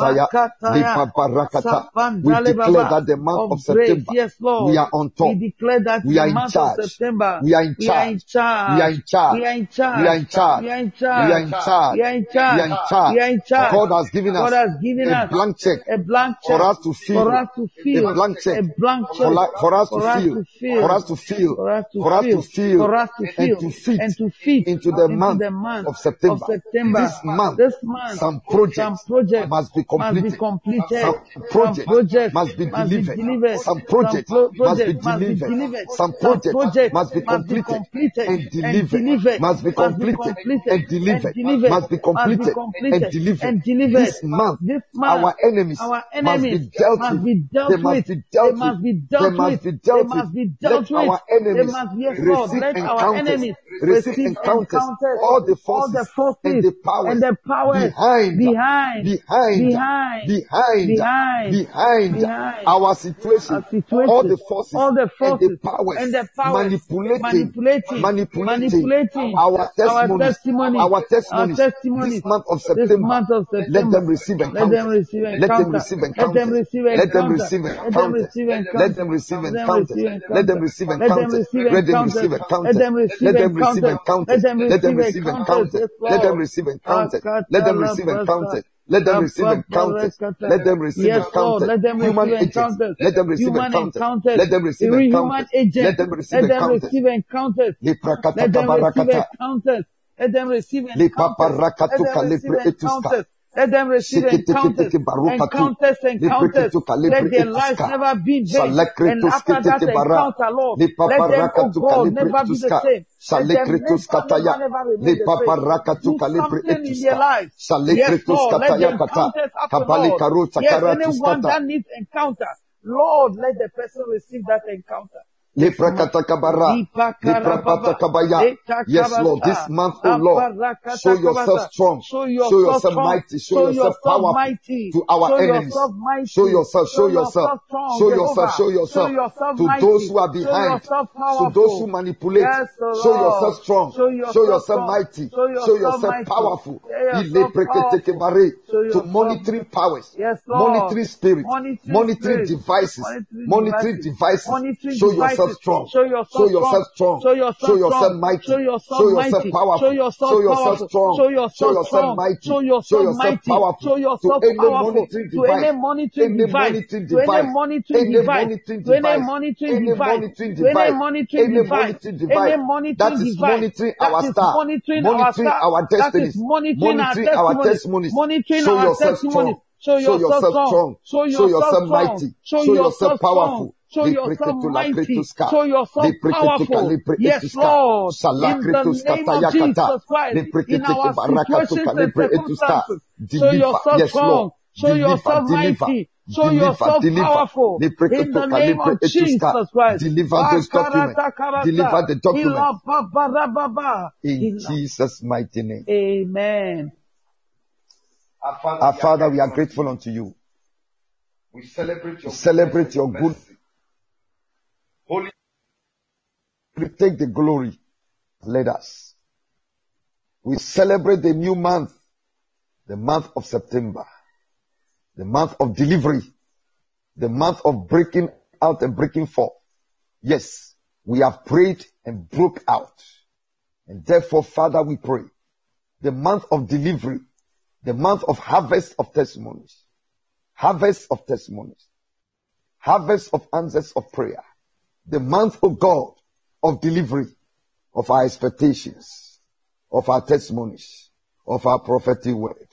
We declare that the month of September, yes, Lord. we are on top. We declare that we the are in month charge. of September, We are in we are in charge. charge. We are in charge. We are in charge. We are in charge. We are in We charge. are in charge. We are in We charge. are in charge. We are in charge. God has given God us has given a us blank check a blank check for us to fill. for us to fill. A blank check A blank for, check li- for us to for us fill. to fill. For us to fill. For us to For us to fill. fill. For us to And fill. to fit And to fit into the into month the month of September. of September. This month, This month, some projects some projects must be must be completed. completed. Some Some projects projects must be must be delivered. delivered. Some projects Some pro- must be projects must be delivered. delivered. Some Some projects projects must be must be completed completed and and delivered. delivered. Must be Must be completed completed and delivered. and delivered. Must be Must be completed and completed delivered. and delivered. This month, This month, our enemies our must enemies be dealt must with. be dealt They with. must be They dealt with. must be They dealt must with. be They dealt with. must be Let dealt with. our They enemies must, yes, Lord, receive let our encounters, enemies receive receive encounters, encounters, all the all the forces and forces the powers and the powers behind, behind, behind, behind, behind, behind, behind behind our situation, our situation, all the forces, all the and forces the powers, and the powers manipulating, manipulating, manipulating, manipulating our our testimonies, testimony, our our testimonies, testimonies. this month of This September. month of Let September, them receive let them encounters. receive Let them encounter. receive Let them encounters. receive Let them encounter. receive Let them encounters. receive Let encounter. them receive Let them encounters. receive Let them encounter. receive Let them encounters. receive Let them encounters. receive Let encounters. them receive Let them receive encounters. encounters. Let them Let them receive receive encounters. encounters. Yes, Let them Lord. receive encounters. Let them receive encounters. Let them receive encounters. Let them receive Yes, Lord. encounters. Let them Human receive agents. encounters. Let them receive Human encounters. encounters. Let them receive Even encounters. human agents. Let them receive Let them encounters. receive encounters. Let Leprakataka them receive barakata. encounters. Let them receive encounters. Let Lepaparakatuka them receive lepre etuska. encounters. Let them receive encounters, encounters, encounters. Let their lives never be vain. And after that encounter, Lord, let them, oh God, never be the same. Let them never, never, never remain the same. Do something in their lives. Yes, Lord, let the encounters happen, Lord. Yes, anyone that needs encounter, Lord, let the person receive that encounter. Leprakataka Leprakataka. Yes, Lord, this month, oh Lord, show yourself strong, show yourself mighty, show yourself powerful to our enemies. Show yourself, show yourself, show yourself, show yourself to those who are behind, to those who manipulate. Show yourself strong, show yourself mighty, show yourself powerful. To monitoring powers, monitoring spirits, monitoring devices, monitoring devices. Show yourself strong. Show yourself strong. Show yourself mighty. Show yourself powerful. Show yourself strong. Show yourself mighty. Show yourself powerful. To any monitoring device. Any monitoring device. Any monitoring device. Any monitoring device. Any monitoring device. That is monitoring our star. Monitoring our destinies. Monitoring our testimonies. Show yourself strong. Show yourself strong. Show yourself mighty. Show yourself powerful. Show yourself mighty. Show yourself powerful. Yes, Lord. In the name of Jesus Christ. In our situations and circumstances. Show yourself strong. Show yourself mighty. Show yourself powerful. In the name of Jesus Christ. Deliver those documents. Deliver the documents. In Jesus' mighty name. Amen. Our Father, Our Father we are grateful unto you. We celebrate your, we celebrate your good. Holy, we take the glory. Let us. We celebrate the new month, the month of September, the month of delivery, the month of breaking out and breaking forth. Yes, we have prayed and broke out. And therefore, Father, we pray, the month of delivery, the month of harvest of testimonies, harvest of testimonies, harvest of answers of prayer, the month, of God, of delivery, of our expectations, of our testimonies, of our prophetic word.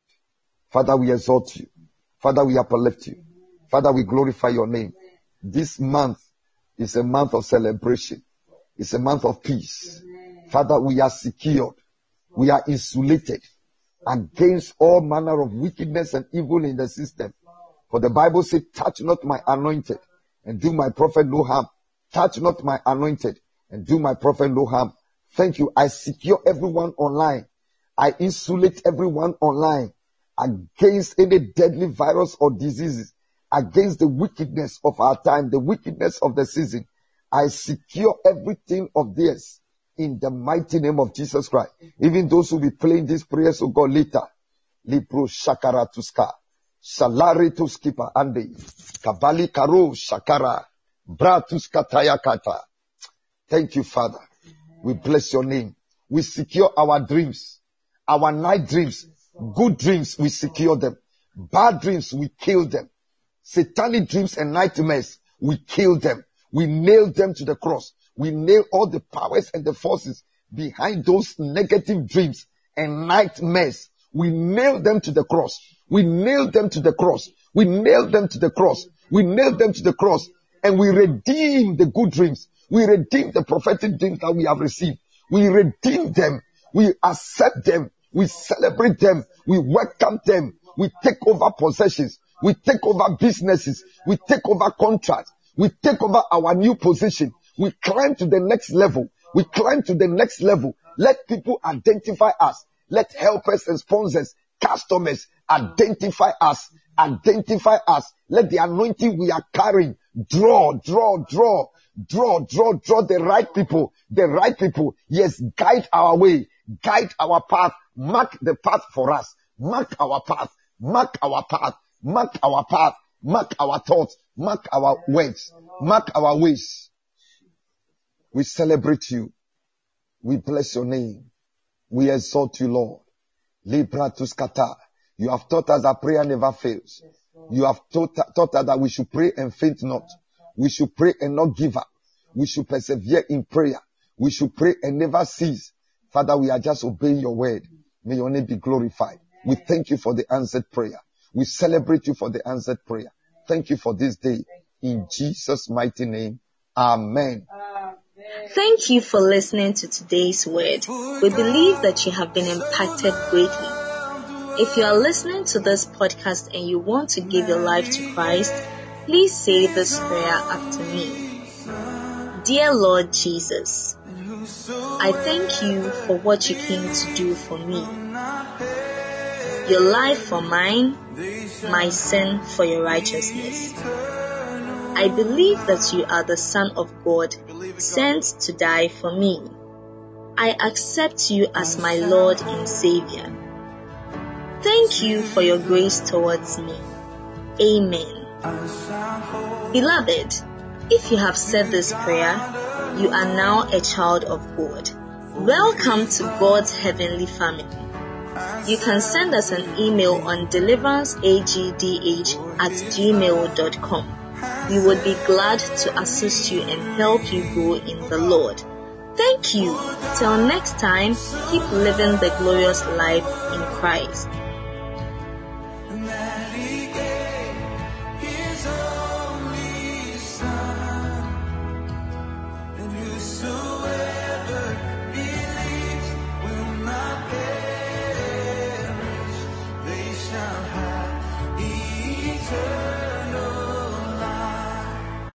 Father, we exalt you. Father, we uplift you. Father, we glorify your name. This month is a month of celebration. It's a month of peace. Father, we are secured. We are insulated against all manner of wickedness and evil in the system. For the Bible says, touch not my anointed and do my prophet no harm. Touch not my anointed and do my prophet no harm. Thank you. I secure everyone online. I insulate everyone online against any deadly virus or diseases, against the wickedness of our time, the wickedness of the season. I secure everything of theirs in the mighty name of Jesus Christ. Even those who will be playing these prayers, oh God, later. Libro Shakara Tuska. Salari Tuskipa Ande. Kabali Karo Shakara. Bratuska Tayakata. Thank you, Father. We bless your name. We secure our dreams. Our night dreams. Good dreams, we secure them. Bad dreams, we kill them. Satanic dreams and nightmares, we kill them. We nail them to the cross. We nail all the powers and the forces behind those negative dreams and nightmares. We nail them to the cross. We nail them to the cross. We nail them to the cross. We nail them to the cross. And we redeem the good dreams. We redeem the prophetic dreams that we have received. We redeem them. We accept them. We celebrate them. We welcome them. We take over possessions. We take over businesses. We take over contracts. We take over our new position. We climb to the next level. We climb to the next level. Let people identify us. Let helpers and sponsors, customers identify us. Identify us. Let the anointing we are carrying draw, draw, draw, draw, draw, draw the right people. The right people. Yes, guide our way. Guide our path. Mark the path for us. Mark our path. Mark our path. Mark our path. Mark our thoughts. Mark our words. Mark our ways. We celebrate you. We bless your name. We exalt you, Lord. Libra tuskata. You have taught us that prayer never fails. You have taught, taught us that we should pray and faint not. We should pray and not give up. We should persevere in prayer. We should pray and never cease. Father, we are just obeying your word. May your name be glorified. We thank you for the answered prayer. We celebrate you for the answered prayer. Thank you for this day. In Jesus' mighty name. Amen. Thank you for listening to today's word. We believe that you have been impacted greatly. If you are listening to this podcast and you want to give your life to Christ, please say this prayer after me. Dear Lord Jesus, I thank you for what you came to do for me. Your life for mine, my sin for your righteousness. I believe that you are the Son of God, sent to die for me. I accept you as my Lord and Savior. Thank you for your grace towards me. Amen. Beloved, if you have said this prayer, you are now a child of God. Welcome to God's heavenly family. You can send us an email on deliverance a g d h at gmail dot com. We would be glad to assist you and help you grow in the Lord. Thank you. Till next time, keep living the glorious life in Christ. Eternal.